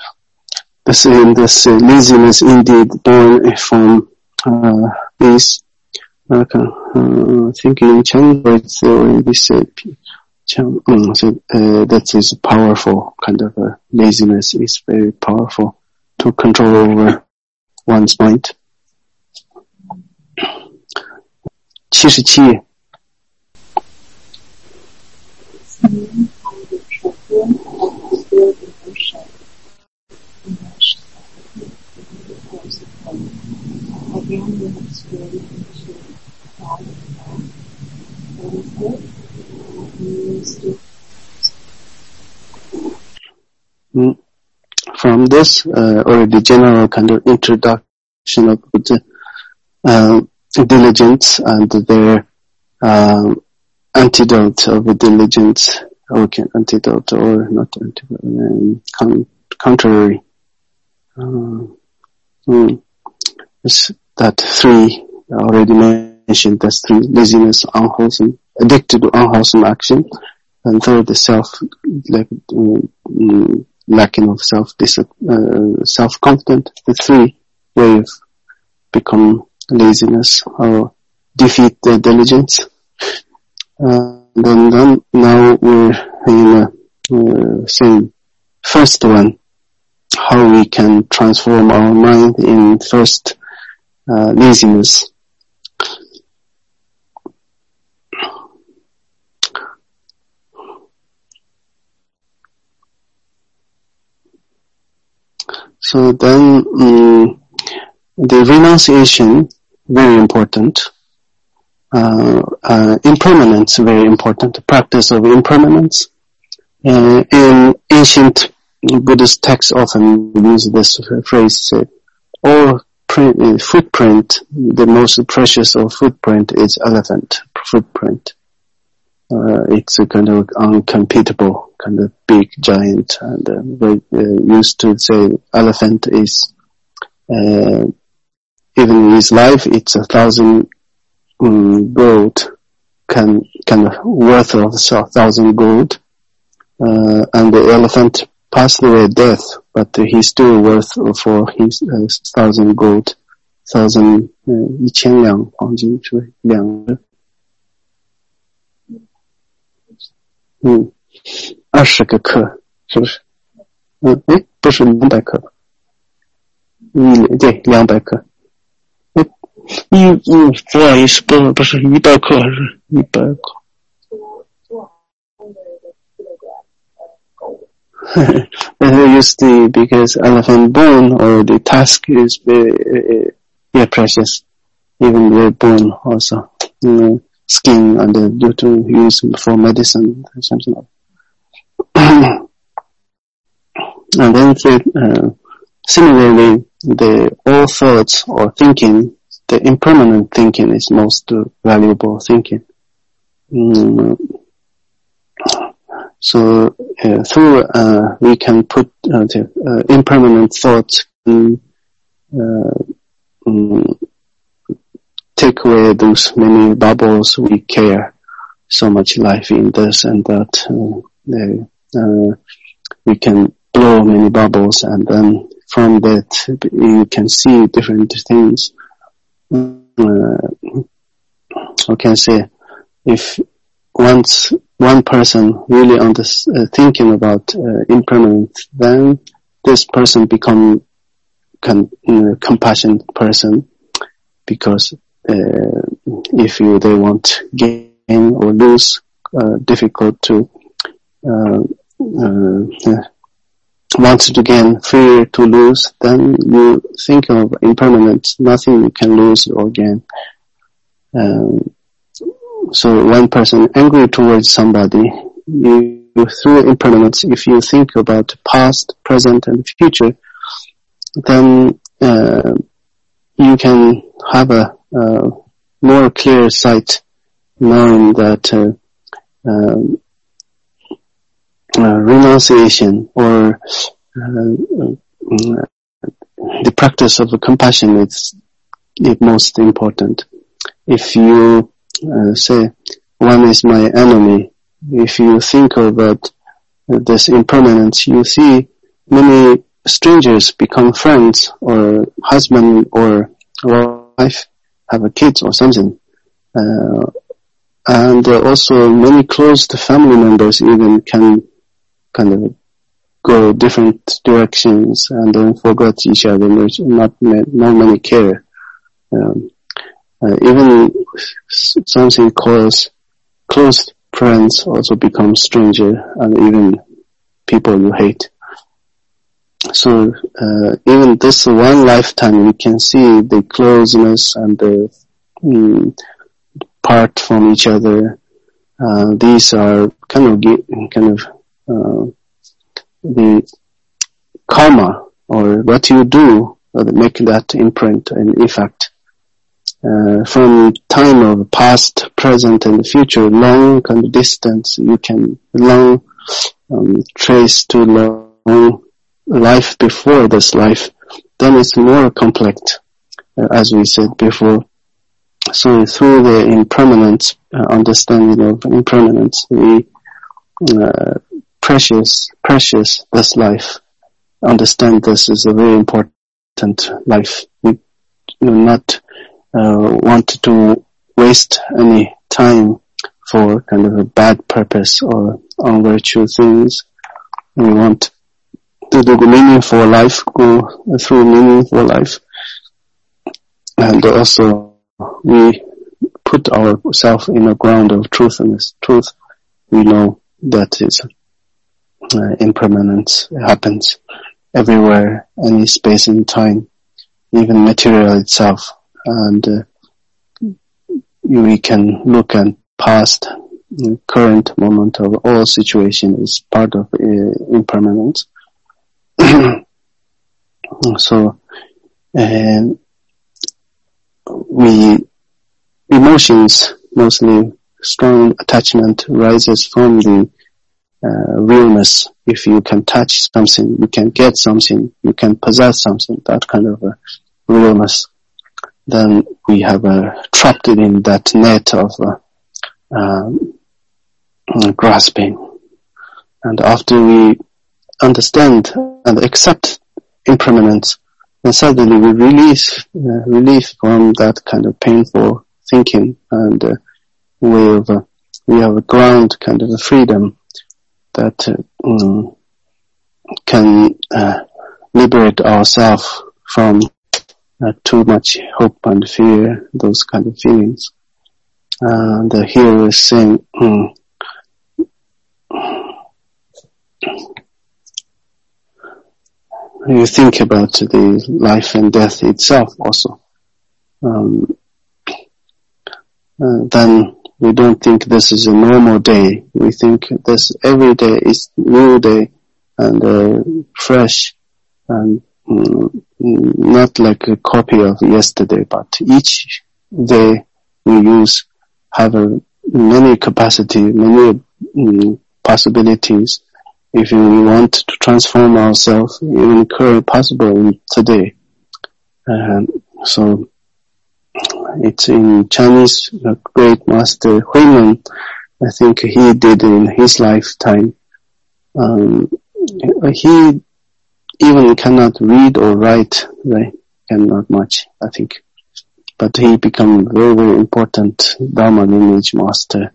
laziness indeed born from this. I think in Chinese theory, this that is powerful kind of laziness is very powerful to control over one's mind. 77. From this already general kind of introduction of diligence and their antidote of diligence, antidote or not antidote, contrary. That 3 already mentioned. That's 3: laziness, unwholesome, addicted to unwholesome action, and third, lacking of self-confidence. The 3 ways become laziness or defeat the diligence. Then now we're in saying first one, how we can transform our mind in first laziness. So then the renunciation, very important. Impermanence, very important. The practice of impermanence. In ancient Buddhist texts often use this phrase, all footprint, the most precious of footprint is elephant footprint. It's a kind of uncompetable, kind of big giant, and they used to say elephant is, even in his life, it's 1,000 gold, kind of worth of 1,000 gold, and the elephant passed away death, but he's still worth for his 1,000 gold, 1,000 1,000两黄金是不是2个？20个克是不是？不是200克，对，200克。不好意思，不是100克，还是100克？ 100 kilograms of gold. They use the biggest elephant bone, or the tusk is very precious. Even the bone also, skin, and they do to use for medicine or something like that. And then similarly, all thoughts or thinking, the impermanent thinking is most valuable thinking. So through we can put the impermanent thoughts take away those many bubbles we care so much life in this and that. We can blow many bubbles, and then from that you can see different things. I can say, if once one person really thinking about impermanence, then this person become compassionate person, because if they want gain or lose, difficult to want to gain, fear to lose, then you think of impermanence, nothing you can lose or gain. So one person angry towards somebody, you through impermanence, if you think about past, present, and future, then you can have a more clear sight, knowing that renunciation or the practice of compassion is most important. If you say one is my enemy, if you think about this impermanence, you see many strangers become friends, or husband or wife have a kid or something, and also many close family members even can kind of go different directions and then forget each other, not many care. Even something close friends also become stranger, and even people you hate. So even this one lifetime, we can see the closeness and the part from each other. These are kind of the karma, or what you do, make that imprint and effect. From time of past, present, and future, long kind of distance, you can trace to long life before this life. Then it's more complex, as we said before. So through the impermanence, understanding of impermanence, we precious this life. Understand this is a very important life. We do not want to waste any time for kind of a bad purpose or unvirtuous things. We want to do meaningful life, go through meaningful life, and also we put ourselves in a ground of truthfulness. Truth, we know that is impermanence happens everywhere, any space and time, even material itself. And we can look at past, current moment of all situation is part of impermanence. So emotions, mostly strong attachment, rises from the realness. If you can touch something, you can get something, you can possess something, that kind of realness, then we have trapped it in that net of grasping. And after we understand and accept impermanence, then suddenly we release from that kind of painful thinking, and we have a ground kind of a freedom that can liberate ourselves from too much hope and fear, those kind of feelings. And here is saying, you think about the life and death itself also. Then we don't think this is a normal day. We think this every day is new day and fresh and not like a copy of yesterday, but each day we have many capacity, many possibilities. If we want to transform ourselves, even possible in today. So it's in Chinese, the great master Huimen, I think he did in his lifetime. He even cannot read or write, right? And not much, I think. But he became very, very important Dharma lineage master.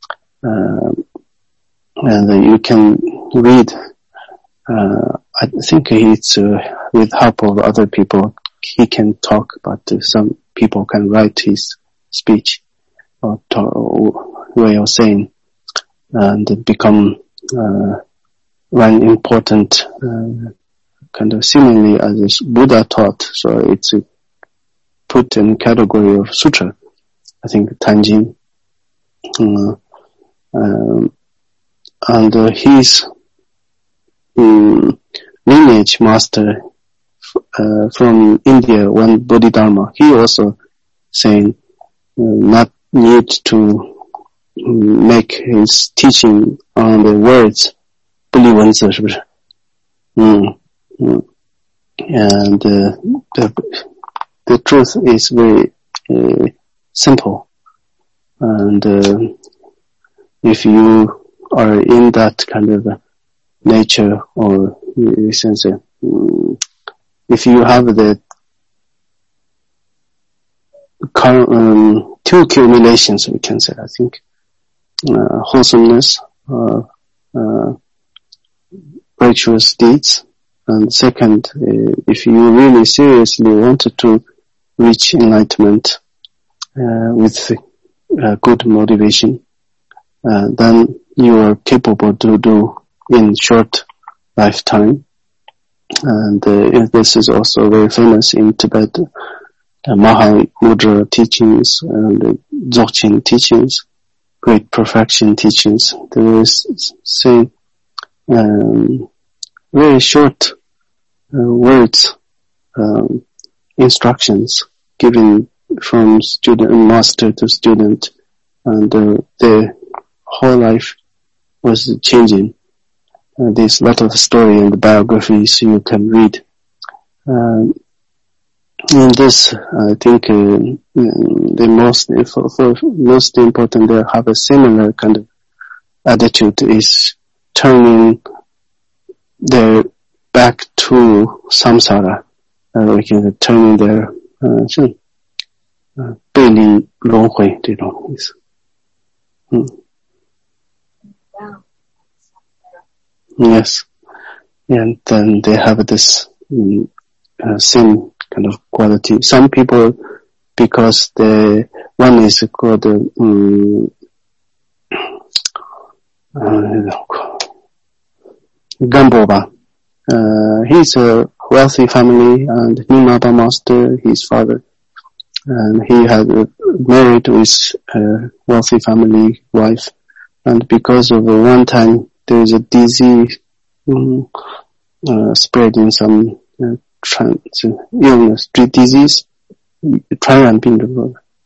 And you can read, I think it's with help of other people, he can talk, but some people can write his speech or way of saying, and become one important kind of similarly as Buddha taught. So it's put in category of sutra. I think Tanjin. And his lineage master from India, one Bodhidharma, he also saying not need to make his teaching on the words 不立文字，是不是？And the truth is very simple. And if you are in that kind of nature, or in a sense, if you have the two accumulations, we can say, I think, wholesomeness, virtuous deeds, and second, if you really seriously wanted to reach enlightenment with good motivation, then you are capable to do in short lifetime. And this is also very famous in Tibet, the Mahamudra teachings and Dzogchen teachings, great perfection teachings. There is very short words, instructions given from student and master to student, and their whole life was changing. There's a lot of story in the biographies you can read. In this, I think the most important, they have a similar kind of attitude, is turning their back to samsara, turning their 背离轮回这种意思。Yes, and then they have this same kind of quality. Some people, because one is called Gamboba. He's a wealthy family, and Nimaba master, his father, and he had married with a wealthy family wife, and because of one time there is a disease spreading some illness, disease, 传染病的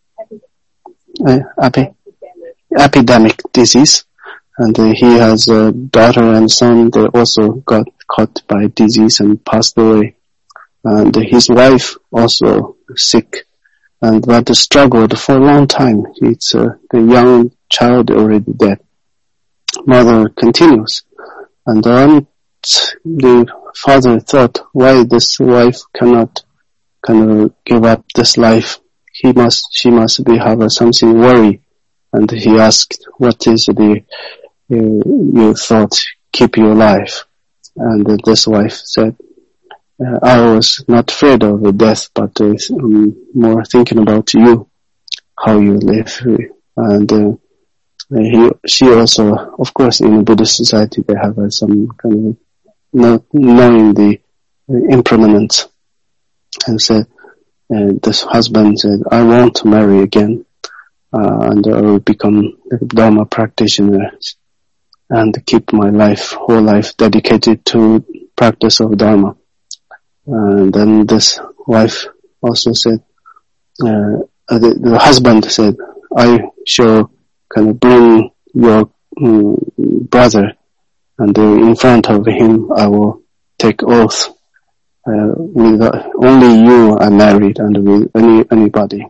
epidemic disease, and he has a daughter and son that also got caught by disease and passed away, and his wife also sick, and but struggled for a long time. It's the young child already dead. Mother continues, and then the father thought, why this wife cannot kind of give up this life? She must have something worry, and he asked, what is the you thought keep you alive? And this wife said, I was not afraid of death, but more thinking about you, how you live. And she also, of course, in a Buddhist society, they have some kind of not knowing the impermanence. And said, this husband said, I want to marry again, and I will become a Dharma practitioner and keep my whole life dedicated to practice of Dharma. And then this wife also said, the husband said, I shall kind of bring your brother, and in front of him I will take oath. With only you are married, and with anybody.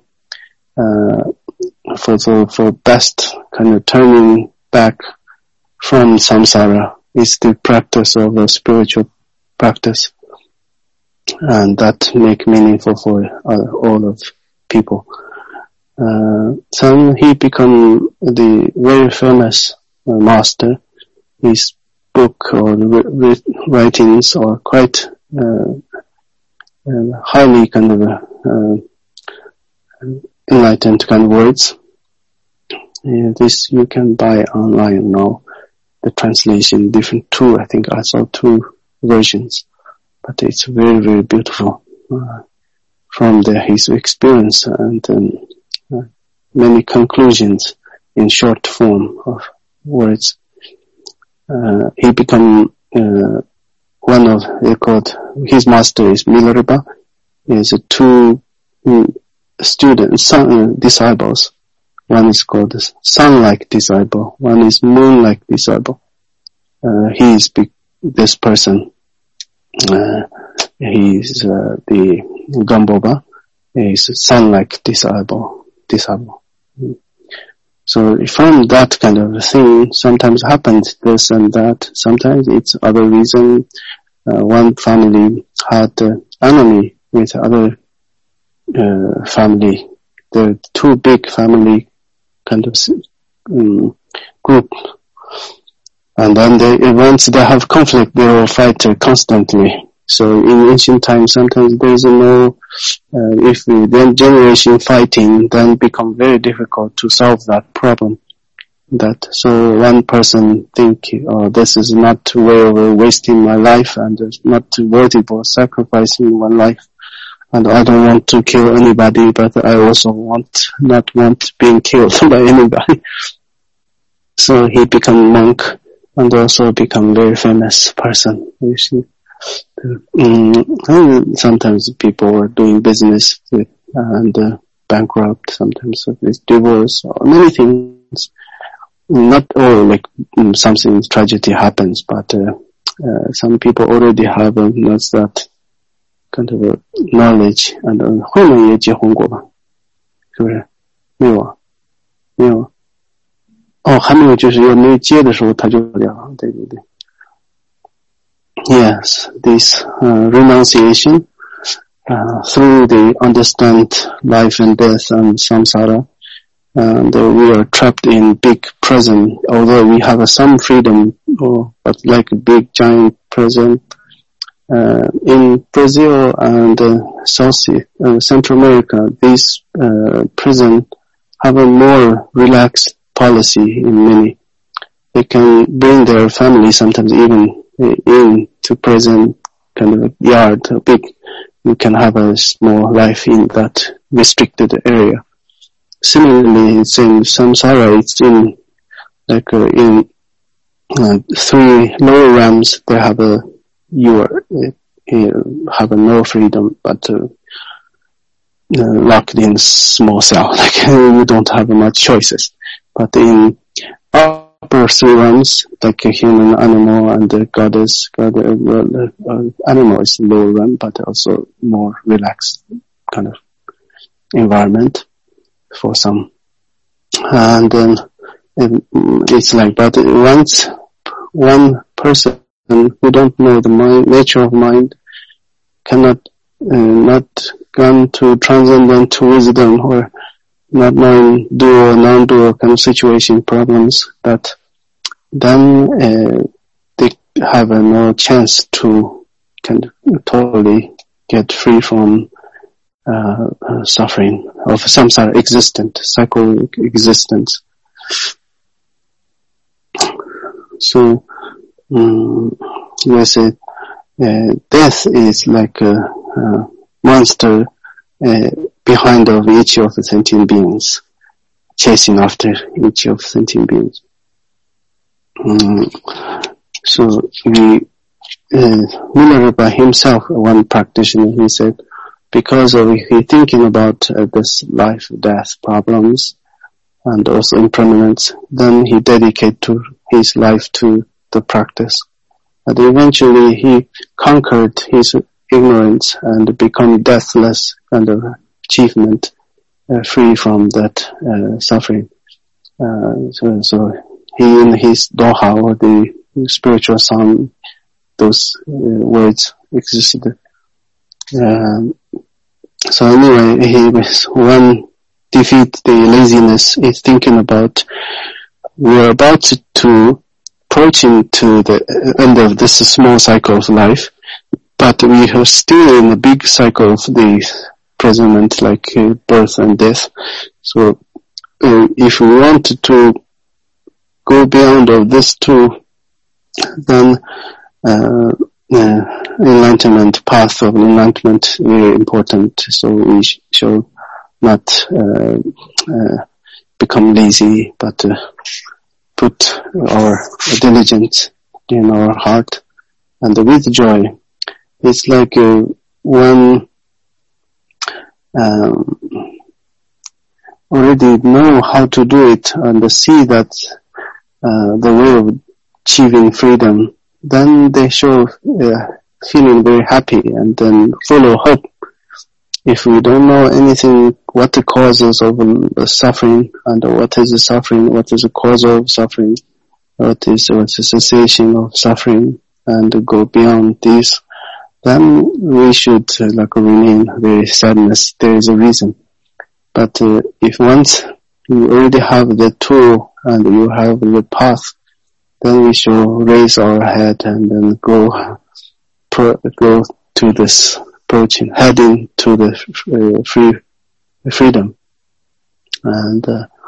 For best kind of turning back from samsara is the practice of a spiritual practice, and that make meaningful for all of people. So he become the very famous master. His book or writings are quite highly kind of enlightened kind of words. This you can buy online now. The translation different I think I saw 2 versions, but it's very, very beautiful from his experience, and many conclusions in short form of words. He become one of, his master is Milarepa, is 2 disciples. One is called sun-like disciple, one is moon-like disciple. He is this person. He is the Gamboba, is sun-like disciple. So from that kind of thing, sometimes happens this and that. Sometimes it's other reason. One family had enemy with other family. The 2 big family kind of group, and then once they have conflict, they will fight constantly. So in ancient times, sometimes there is no, if the generation fighting, then become very difficult to solve that problem. So one person think, this is not way of wasting my life, and it's not worthy for sacrificing one life. And I don't want to kill anybody, but I also not want being killed by anybody. So he become monk and also become very famous person. You see, sometimes people are doing business with and bankrupt. Sometimes with divorce or many things. Not all like something tragedy happens, but some people already have that kind of knowledge. And 后面也结婚过吧？是不是？没有啊，没有。哦，还没有，就是要没结的时候他就掉了，对对对。Yes, this renunciation through the understand life and death and samsara, and we are trapped in big prison. Although we have some freedom, but like a big giant prison. In Brazil and Central America, these prison have a more relaxed policy in many. They can bring their family sometimes even in to prison, kind of a yard, big. You can have a small life in that restricted area. Similarly, it's in samsara, it's in like in 3 lower realms. They have you have no freedom, but locked in small cell. Like you don't have much choices. But in upper 3 realms, like a human, animal, and the goddess, animal is lower realm, but also more relaxed kind of environment for some. And then it's like, but once one person who don't know the nature of mind cannot not gone to transcendental wisdom, or not knowing dual, non-dual kind of situation problems, that then they have no chance to kind of totally get free from suffering of samsara cycle existence. So, let's say death is like a monster behind of each of the sentient beings, chasing after each of the sentient beings. So Milarepa himself, one practitioner, he said, because of he thinking about this life, death problems, and also impermanence, then he dedicated his life to the practice. But eventually he conquered his ignorance and become deathless kind of achievement, free from that suffering. So he in his Doha, or the spiritual song, those words existed. So anyway, he was one defeat the laziness is thinking about we're about to approach into the end of this small cycle of life, but we are still in the big cycle of the present, like birth and death. So if we want to go beyond of this too, then enlightenment, path of enlightenment, very important. So we should not become lazy, but put our diligence in our heart, and with joy. It's like one already know how to do it and see that the way of achieving freedom, then they show feeling very happy and then full of hope. If we don't know anything, what the causes of suffering, and what is the suffering, what is the cause of suffering, what's the cessation of suffering, and go beyond this, then we should remain very sadness. There is a reason. But if once you already have the tool and you have the path, then we shall raise our head and then go to this approaching, heading to the freedom. And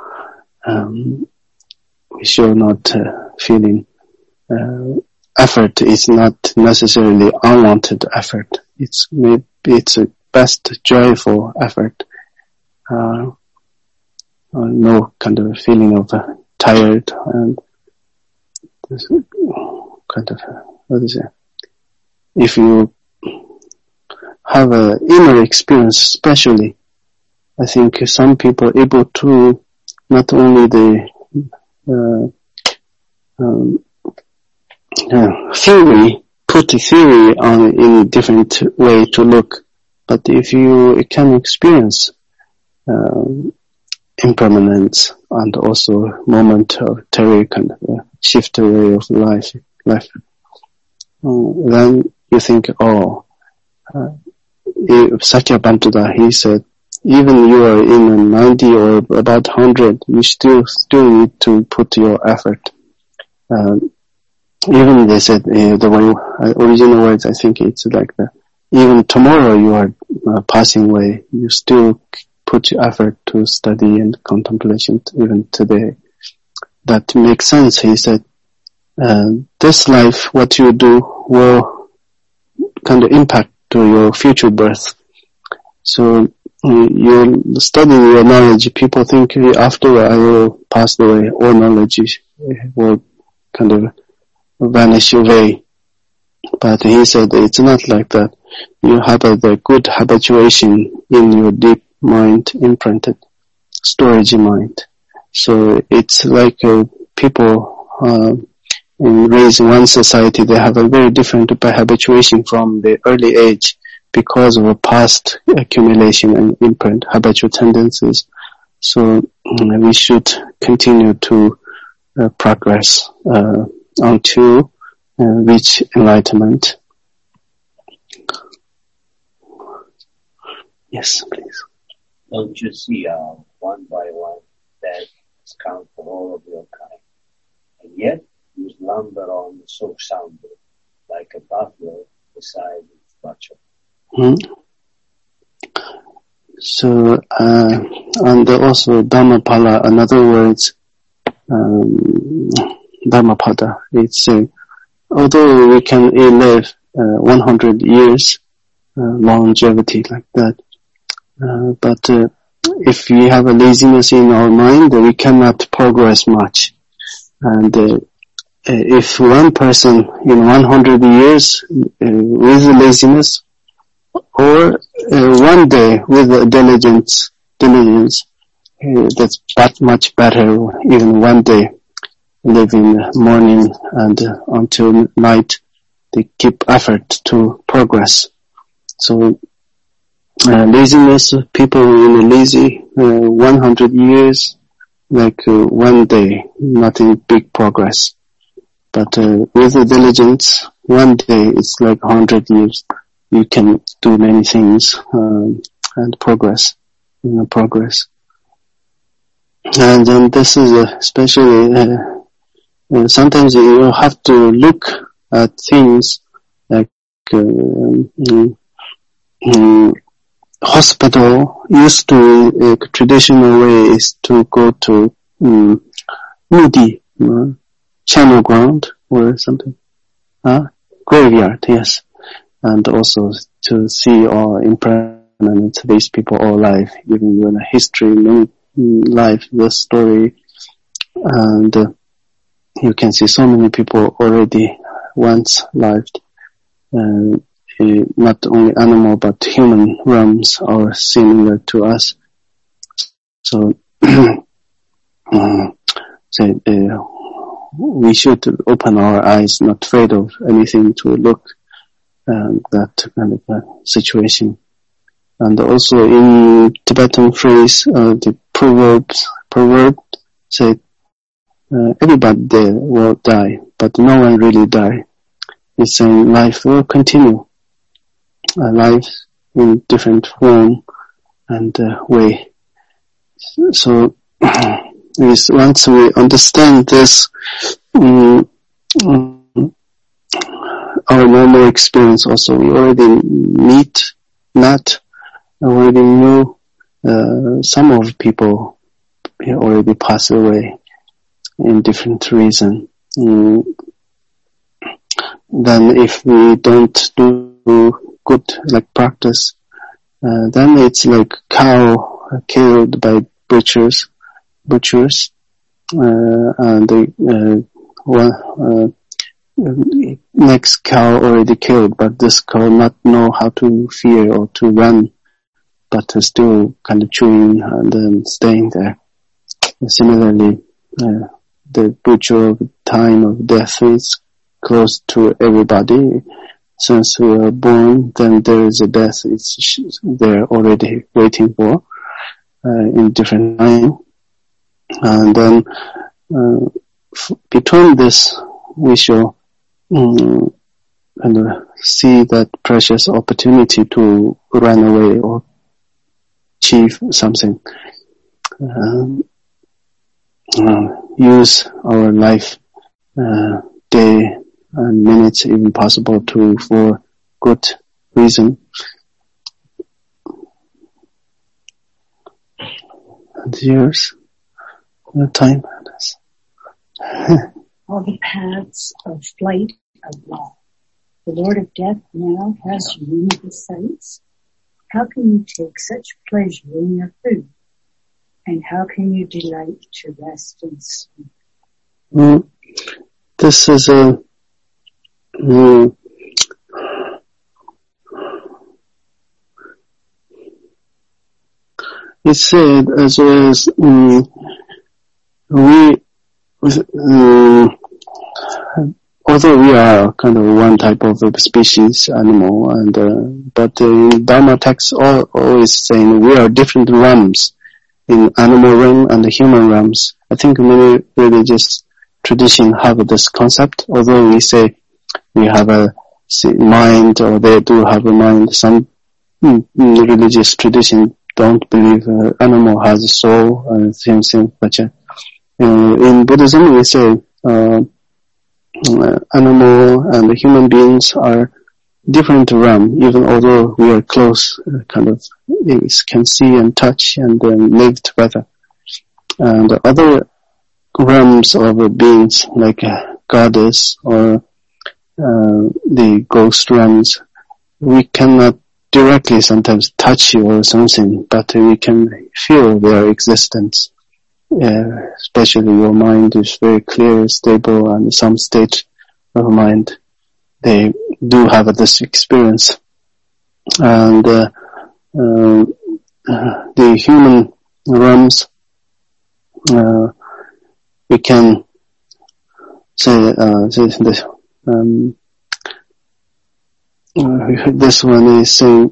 we shall not feeling effort is not necessarily unwanted effort. It's a best joyful effort. No kind of feeling of tired and kind of if you have an inner experience, especially, I think some people are able to not only the theory, put the theory on in different way to look, but if you can experience impermanence and also momentary kind of shift away of life, then you think, Sakyabhantuda, he said, even you are in a 90 or about 100, you still need to put your effort. Even they said, the way, original words, I think it's like that. Even tomorrow you are passing away, you still put your effort to study and contemplation even today. That makes sense, he said. This life, what you do will kind of impact to your future birth. So you study your knowledge, people think after I will pass away, all knowledge will kind of vanish away. But he said it's not like that. You have the good habituation in your deep mind, imprinted storage mind. So it's like people raised in one society, they have a very different habituation from the early age because of a past accumulation and imprint, habitual tendencies. So we should continue to progress until reach enlightenment. Yes, please. Don't you see one by one death has come for all of your kind, and yet you slumber on so soundly, like a butler beside his butcher. So, and also Dhammapala, another words, Dhammapada, it's although we can live 100 years longevity like that. But if we have a laziness in our mind, we cannot progress much. And if one person in 100 years with laziness, or one day with diligence, that's much better. Even one day, live in the morning and until night, they keep effort to progress. So laziness, people in lazy 100 years, like one day, nothing big progress. But with the diligence, one day it's like 100 years. You can do many things and progress. And then this is especially sometimes you have to look at things like hospital used to traditional way is to go to Mudi, channel ground or something, graveyard, yes, and also to see all impermanent these people all alive, even in the history, life, the story, and you can see so many people already once lived. Not only animal but human realms are similar to us. So, we should open our eyes, not afraid of anything, to look that kind of situation. And also in Tibetan phrase, the proverb say, everybody there will die, but no one really die. It's saying life will continue. Life in different form and way. So once we understand this, our normal experience also, we already already knew some of people already pass away in different reason. Then if we don't do good like practice, then it's like cow killed by butchers, and the next cow already killed, but this cow not know how to fear or to run, but still kind of chewing and then staying there. Similarly, the butcher of time of death is close to everybody. Since we are born, then there is a death. It's there already waiting for in different time. And then between this, we shall kind of see that precious opportunity to run away or achieve something. Use our life, day and minutes, even possible, for good reason. And yours, no time. All the paths of flight are long. The Lord of Death now has you in his sights. How can you take such pleasure in your food? And how can you delight to rest and sleep? This is it's said as well as although we are kind of one type of species animal, and but in Dharma texts always saying we are different realms in animal realm and the human realms. I think many religious tradition have this concept, although we say we have a mind, or they do have a mind. Some religious tradition don't believe animal has a soul and same thing. But in Buddhism, we say animal and human beings are different realm, even although we are close, kind of can see and touch and live together. And other realms of beings like a goddess or the ghost realms, we cannot directly sometimes touch or something, but we can feel their existence. Especially your mind is very clear, stable, and some state of mind, they do have this experience. And the human realms, we can say this one is saying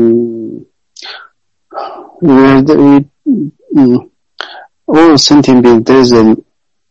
all sentient beings, there is even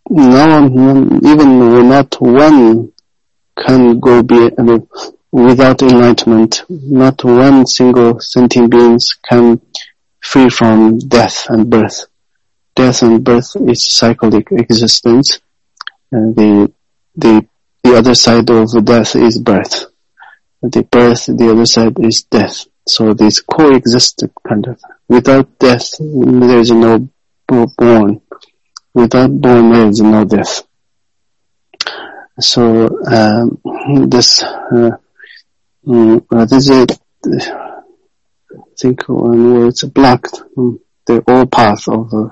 not one can go without enlightenment. Not one single sentient beings can free from death and birth. Death and birth is cyclic existence. The other side of death is birth. The other side is death. So these coexist kind of. Without death, there is no born. Without born, there is no death. So this is I think one word it's blocked. The all path of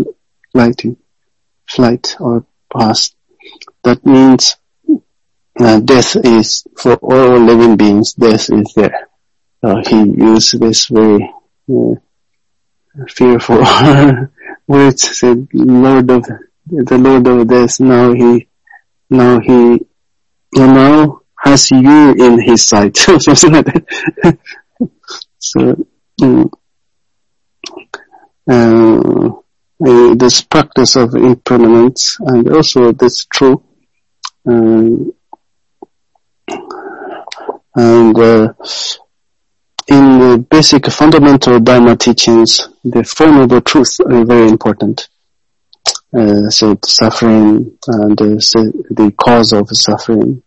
flight or path. That means death is for all living beings. Death is there. He used this very fearful words. Said, the Lord of Death. Now has you in his sight. Something like that. So this practice of impermanence, and also this true. In the basic fundamental Dharma teachings, the Four Noble Truths are very important. So suffering and the cause of suffering,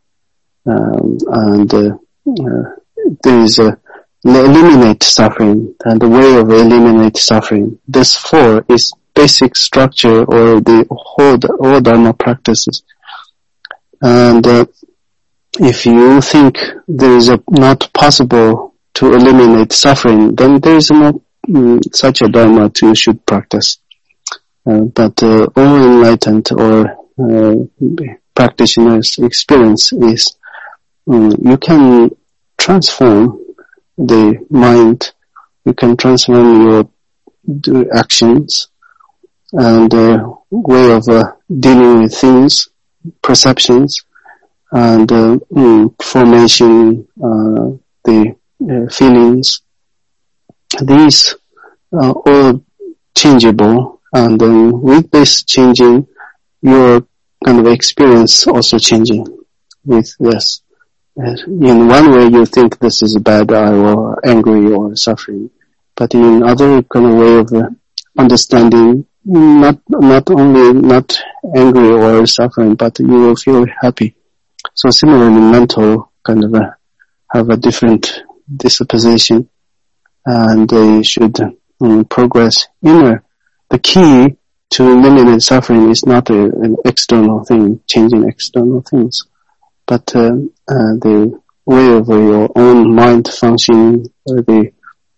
and there is eliminate suffering and the way of eliminate suffering. This four is basic structure or the whole Dharma practices. And if you think there is not possible to eliminate suffering, then there is not such a Dharma you should practice. But all enlightened or practitioners' experience is you can transform the mind, you can transform your actions and way of dealing with things, perceptions, and formation, the feelings. These are all changeable, and with this changing, your kind of experience also changing with this. In one way you think this is bad or angry or suffering, but in other kind of way of understanding, not only not angry or suffering, but you will feel happy. So similarly, mental kind of have a different disposition, and they should progress inner. The key to eliminate suffering is not an external thing, changing external things, but the way of your own mind functioning, the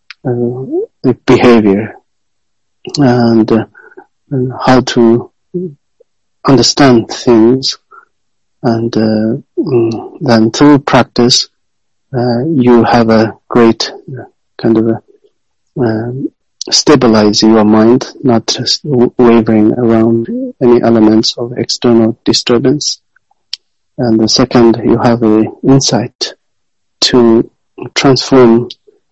behavior, and how to understand things, and then through practice, you have a great kind of stabilize your mind, not just wavering around any elements of external disturbance. And the second, you have an insight to transform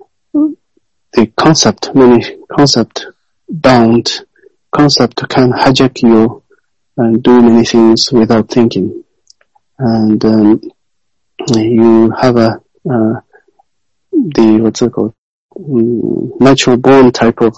the concept. Many concept bound concept can hijack you and do many things without thinking. And you have natural born type of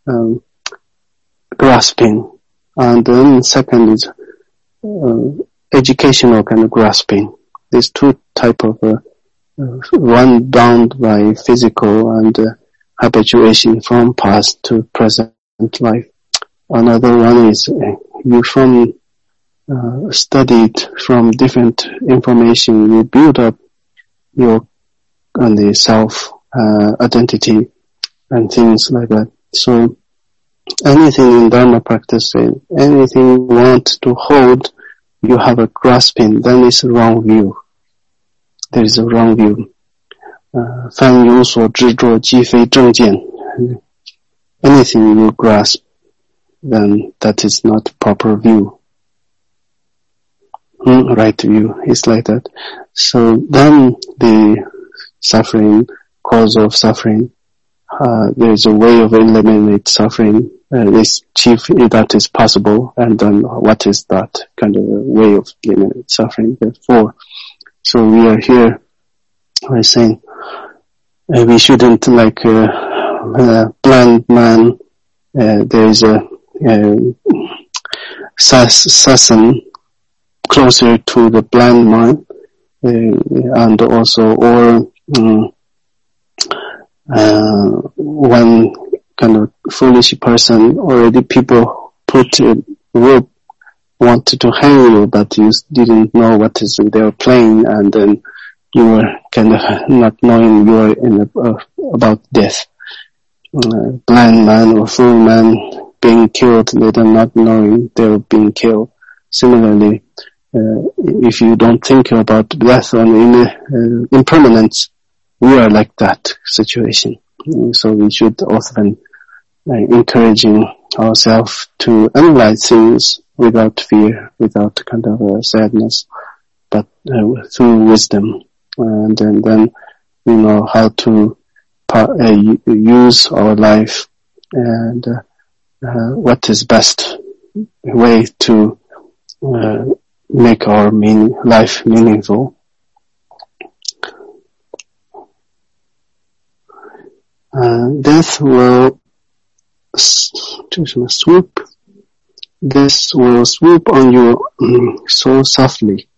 grasping. And then second is educational kind of grasping. There's two type of one bound by physical and habituation from past to present life. Another one is you from studied from different information, you build up your the self identity and things like that. So anything in Dharma practice, anything you want to hold, you have a grasping, then it's a wrong view. There is a wrong view. 凡有所执着，即非正见. Anything you grasp, then that is not proper view. Right view is like that. So then the suffering, cause of suffering, there is a way of eliminate suffering. This chief that is possible, and then what is that kind of a way of eliminate suffering? Therefore, so we are here. We're saying we shouldn't like a blind man. There is a sasan closer to the blind man, and also one kind of foolish person, already people put a rope, wanted to hang you, but you didn't know what is their plan, and then you were kind of not knowing you are about death. Blind man or fool man being killed, they are not knowing they're being killed. Similarly, if you don't think about death or impermanence, we are like that situation. So we should often encouraging ourselves to analyze things without fear, without kind of sadness, but through wisdom. And then we know how to use our life and what is best way to make our life meaningful. Death will swoop. Death will swoop on you so softly,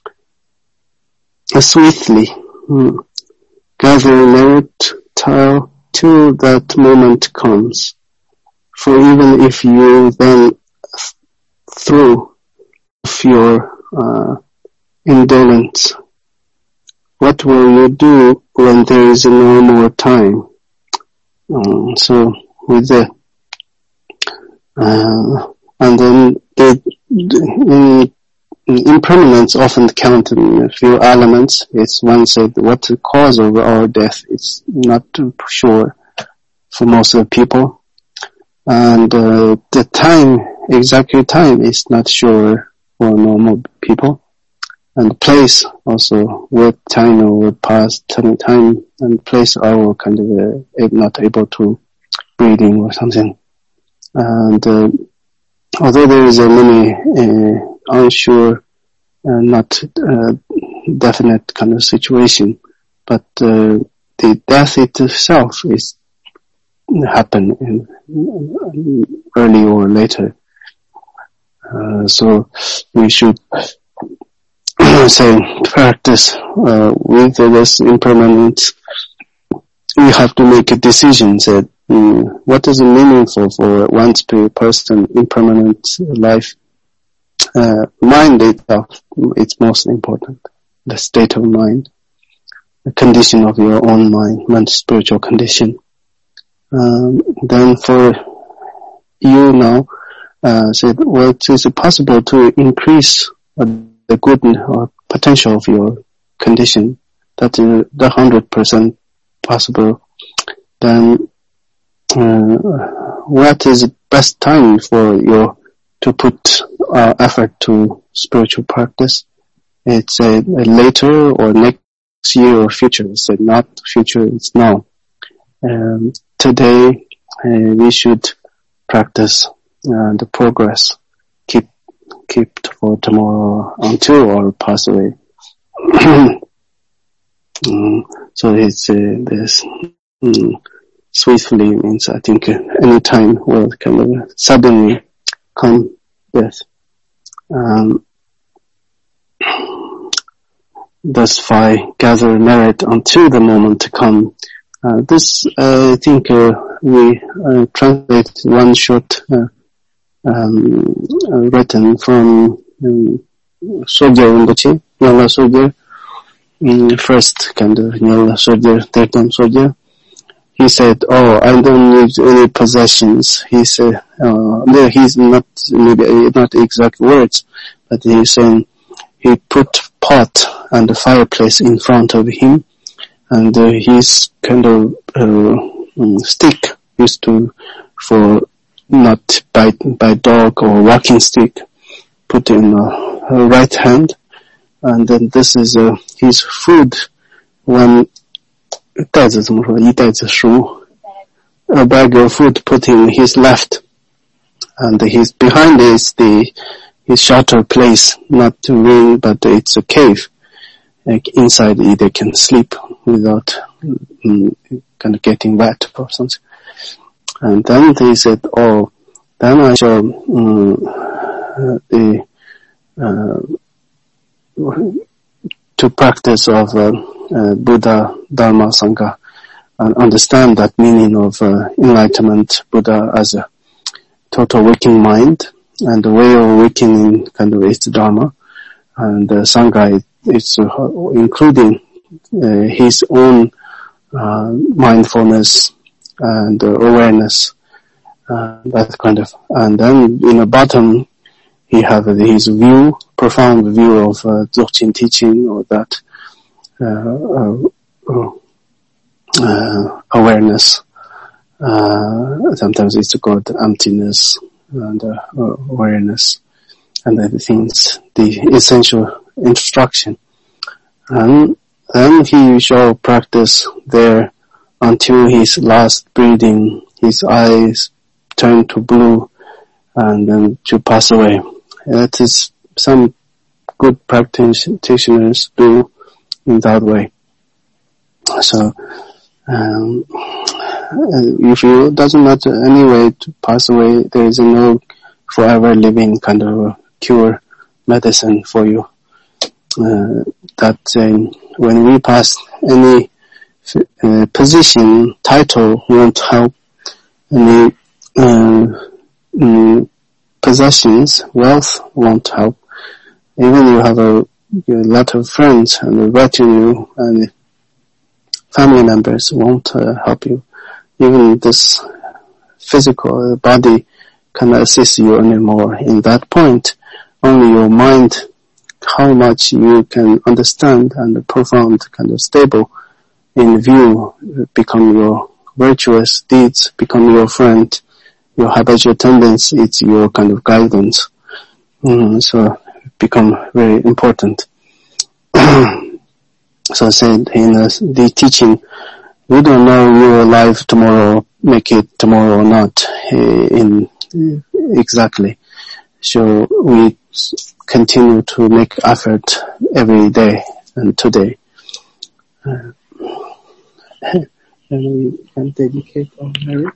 swiftly. Gather merit till that moment comes. For even if you then throw off your indolence, what will you do when there is no more time? So with the and then impermanence often count in a few elements. It's one said what the cause of our death is not sure for most of the people, and the time, exact time, is not sure for normal people, and place also, what time or past time and place are kind of not able to breathing or something. And although there is a many unsure, not definite kind of situation, but the death itself is happen in early or later. So we should say practice with this impermanence. We have to make a decision that what is meaningful for one's person impermanent life. Mind itself, it's most important. The state of mind, the condition of your own mind, spiritual condition. Then for you now, said, well, is it possible to increase the good or potential of your condition? That is the 100% possible. Then what is the best time for you to put effort to spiritual practice? It's later or next year or future. It's not future, it's now. Today we should practice the progress, keep for tomorrow until or pass away. So it's this swiftly means I think any time will kind of suddenly come death. Thus I gather merit until the moment to come. This I think we translate one short written from soldier 온거지, Nyala soldier, first kind of Nyala soldier, third time soldier. He said, "Oh, I don't need any possessions." He said, no, he's not, maybe not exact words, but he's saying he put pot and the fireplace in front of him, and his kind of stick used to, for not by dog or walking stick, put in her right hand, and then this is his food when 袋子怎么说？一袋子食物 a bag of food put in his left, and his behind is his shelter place, not a room, but it's a cave. Like inside, they can sleep without kind of getting wet or something. And then they said, "Oh, then I shall to practice of Buddha, Dharma, Sangha, and understand that meaning of enlightenment, Buddha as a total waking mind, and the way of awakening kind of is Dharma, and Sangha it's including his own mindfulness and awareness, that kind of. And then in the bottom, he have his view, profound view of Dzogchen teaching, or that awareness. Sometimes it's called emptiness and awareness, and the things, the essential instruction. And then he shall practice there until his last breathing, his eyes turn to blue, and then to pass away. That is some good practitioners do in that way. So, if you doesn't matter any way to pass away, there is no forever living kind of cure medicine for you. That when we pass, any position, title won't help. Any possessions, wealth won't help. Even you have a lot of friends and retinue and family members won't help you. Even this physical body cannot assist you anymore. In that point, only your mind, how much you can understand and profound, kind of stable in view, become your virtuous deeds, become your friend. Your habitual tendency, it's your kind of guidance. So become very important. So I said in the teaching, we don't know we will alive tomorrow, make it tomorrow or not, exactly. So we continue to make effort every day and today. And we can dedicate our merit.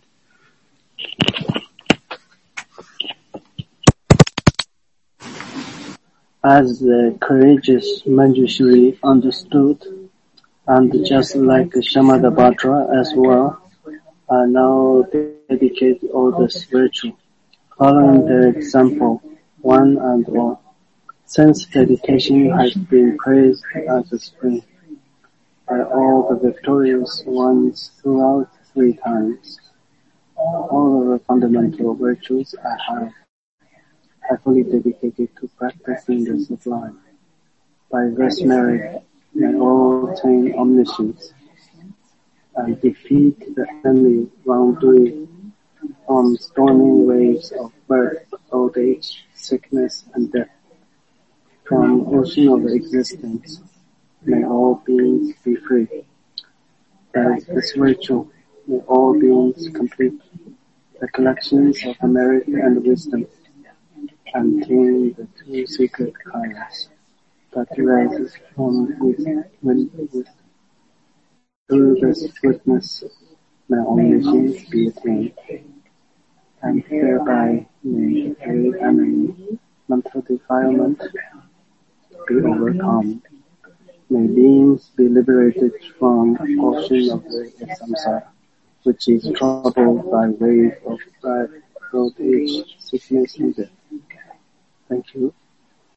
As the courageous Manjushri understood, and just like Shamadabhadra as well, I now dedicate all this virtue, following their example, one and all. Since dedication has been praised as a spring by all the victorious ones throughout 3 times, all of the fundamental virtues I fully dedicated to practicing the sublime. By this merit, may all attain omniscience and defeat the enemy wrongdoing from storming waves of birth, old age, sickness, and death. From ocean of existence, may all beings be free. By this virtue, may all beings complete the collections of the merit and wisdom, and attain the 2 secret kayas that arises from within. Through this witness, may omniscience be attained, and thereby may the great enemy, mental defilement, be overcome. May beings be liberated from ocean of the samsara, which is troubled by wave of birth, old age, sickness, and death. Thank you.